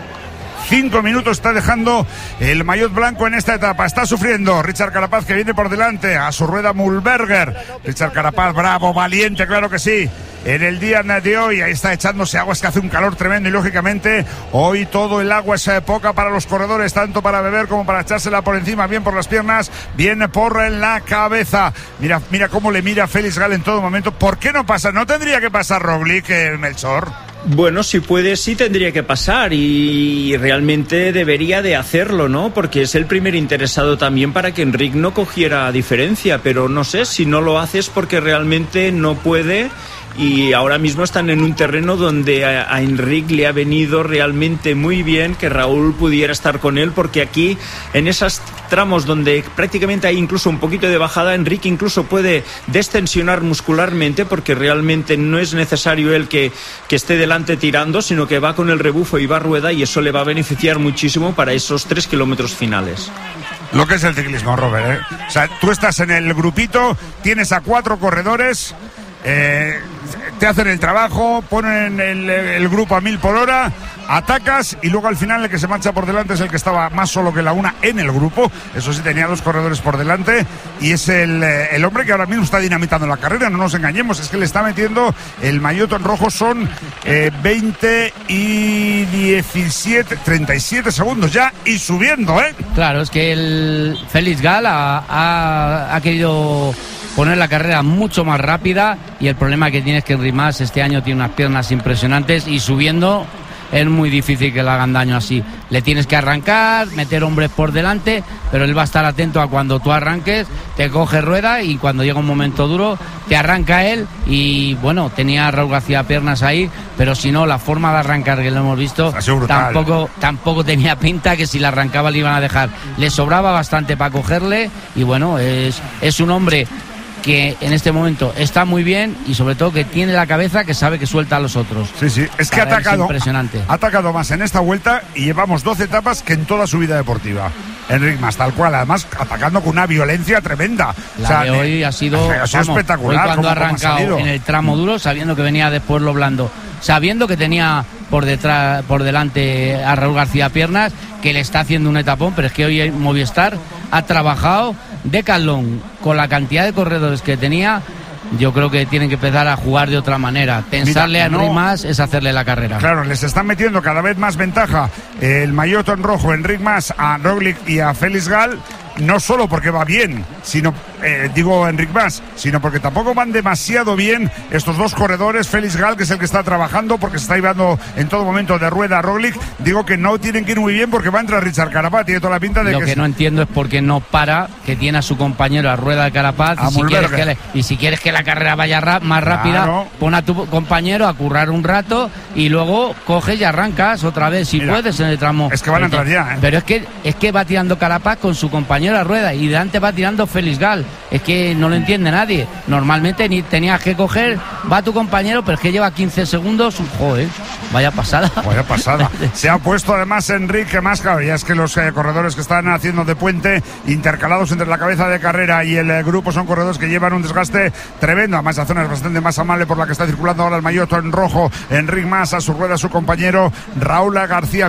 Speaker 2: Cinco minutos está dejando el maillot blanco en esta etapa. Está sufriendo Richard Carapaz, que viene por delante, a su rueda Mühlberger. Richard Carapaz, bravo, valiente, claro que sí. En el día de hoy, ahí está echándose agua, es que hace un calor tremendo y lógicamente hoy todo el agua es poca para los corredores, tanto para beber como para echársela por encima, bien por las piernas, bien por la cabeza. Mira, mira cómo le mira Félix Gall en todo momento. ¿Por qué no pasa? ¿No tendría que pasar Roglic, eh, Melchor?
Speaker 3: Bueno, si puede, sí tendría que pasar y realmente debería de hacerlo, ¿no? Porque es el primer interesado también para que Enric no cogiera diferencia, pero no sé, si no lo hace es porque realmente no puede y ahora mismo están en un terreno donde a, a Enric le ha venido realmente muy bien que Raúl pudiera estar con él, porque aquí en esos tramos donde prácticamente hay incluso un poquito de bajada, Enric incluso puede destensionar muscularmente, porque realmente no es necesario él que, que esté delante tirando, sino que va con el rebufo y va a rueda, y eso le va a beneficiar muchísimo para esos tres kilómetros finales.
Speaker 2: Lo que es el ciclismo, Robert, ¿eh? O sea, tú estás en el grupito, tienes a cuatro corredores, eh, te hacen el trabajo, ponen el, el grupo a mil por hora, atacas, y luego al final el que se marcha por delante es el que estaba más solo que la una en el grupo. Eso sí, tenía dos corredores por delante, y es el, el hombre que ahora mismo está dinamitando la carrera, no nos engañemos, es que le está metiendo el maillot en rojo. Son eh, veinte y diecisiete, treinta y siete segundos ya, y subiendo, ¿eh?
Speaker 1: Claro, es que el Félix Gal ha, ha, ha querido poner la carrera mucho más rápida, y el problema que tiene es que Enric Mas este año tiene unas piernas impresionantes, y subiendo es muy difícil que le hagan daño así. Le tienes que arrancar, meter hombres por delante, pero él va a estar atento a cuando tú arranques, te coge rueda, y cuando llega un momento duro te arranca él. Y bueno, tenía a Raúl García piernas ahí, pero si no, la forma de arrancar que lo hemos visto tampoco, tampoco tenía pinta que si la arrancaba le iban a dejar. Le sobraba bastante para cogerle, y bueno, es, es un hombre que en este momento está muy bien, y sobre todo que tiene la cabeza que sabe que suelta a los otros.
Speaker 2: Sí, sí, es que ha atacado,
Speaker 1: impresionante.
Speaker 2: ha atacado más en esta vuelta, y llevamos doce etapas que en toda su vida deportiva. Enric Mas, tal cual, además atacando con una violencia tremenda.
Speaker 1: La
Speaker 2: o sea,
Speaker 1: de hoy ha sido,
Speaker 2: ha sido
Speaker 1: vamos,
Speaker 2: espectacular.
Speaker 1: Hoy cuando ha arrancado
Speaker 2: ha
Speaker 1: en el tramo duro, sabiendo que venía después lo blando, sabiendo que tenía por detrás, por delante a Raúl García piernas, que le está haciendo un etapón, pero es que hoy Movistar ha trabajado Decathlon con la cantidad de corredores que tenía. Yo creo que tienen que empezar a jugar de otra manera. Pensarle Mira, a Enric no, Mas es hacerle la carrera.
Speaker 2: Claro, les están metiendo cada vez más ventaja el maillot en rojo Enric Mas a Roglic y a Félix Gal. No solo porque va bien, sino, eh, digo Enric Mas, sino porque tampoco van demasiado bien estos dos corredores. Félix Gal, que es el que está trabajando, porque se está llevando en todo momento de rueda a Roglic. Digo que no tienen que ir muy bien, porque va a entrar Richard Carapaz. Tiene toda la pinta de
Speaker 1: Lo
Speaker 2: que...
Speaker 1: que
Speaker 2: es...
Speaker 1: no entiendo es por qué no para, que tiene a su compañero a rueda de Carapaz. Y si, quieres que le, y si quieres que la carrera vaya ra- más rápida, claro, pon a tu compañero a currar un rato, y luego coges y arrancas otra vez, si Mira, puedes, en el tramo.
Speaker 2: Es que van a entrar ya, ¿eh?
Speaker 1: Pero es que, es que va tirando Carapaz con su compañero a rueda, y de antes va tirando Félix Gal. Es que no lo entiende nadie. Normalmente ni tenías que coger, va tu compañero, pero es que lleva quince segundos. Joder, vaya pasada.
Speaker 2: Vaya pasada. Se ha puesto además Enrique Mas, claro, ya es que los eh, corredores que están haciendo de puente, intercalados entre la cabeza de carrera y el eh, grupo, son corredores que llevan un desgaste tremendo. Además, la zona es bastante más amable por la que está circulando ahora el maillot en rojo Enric Mas, a su rueda su compañero Raúl García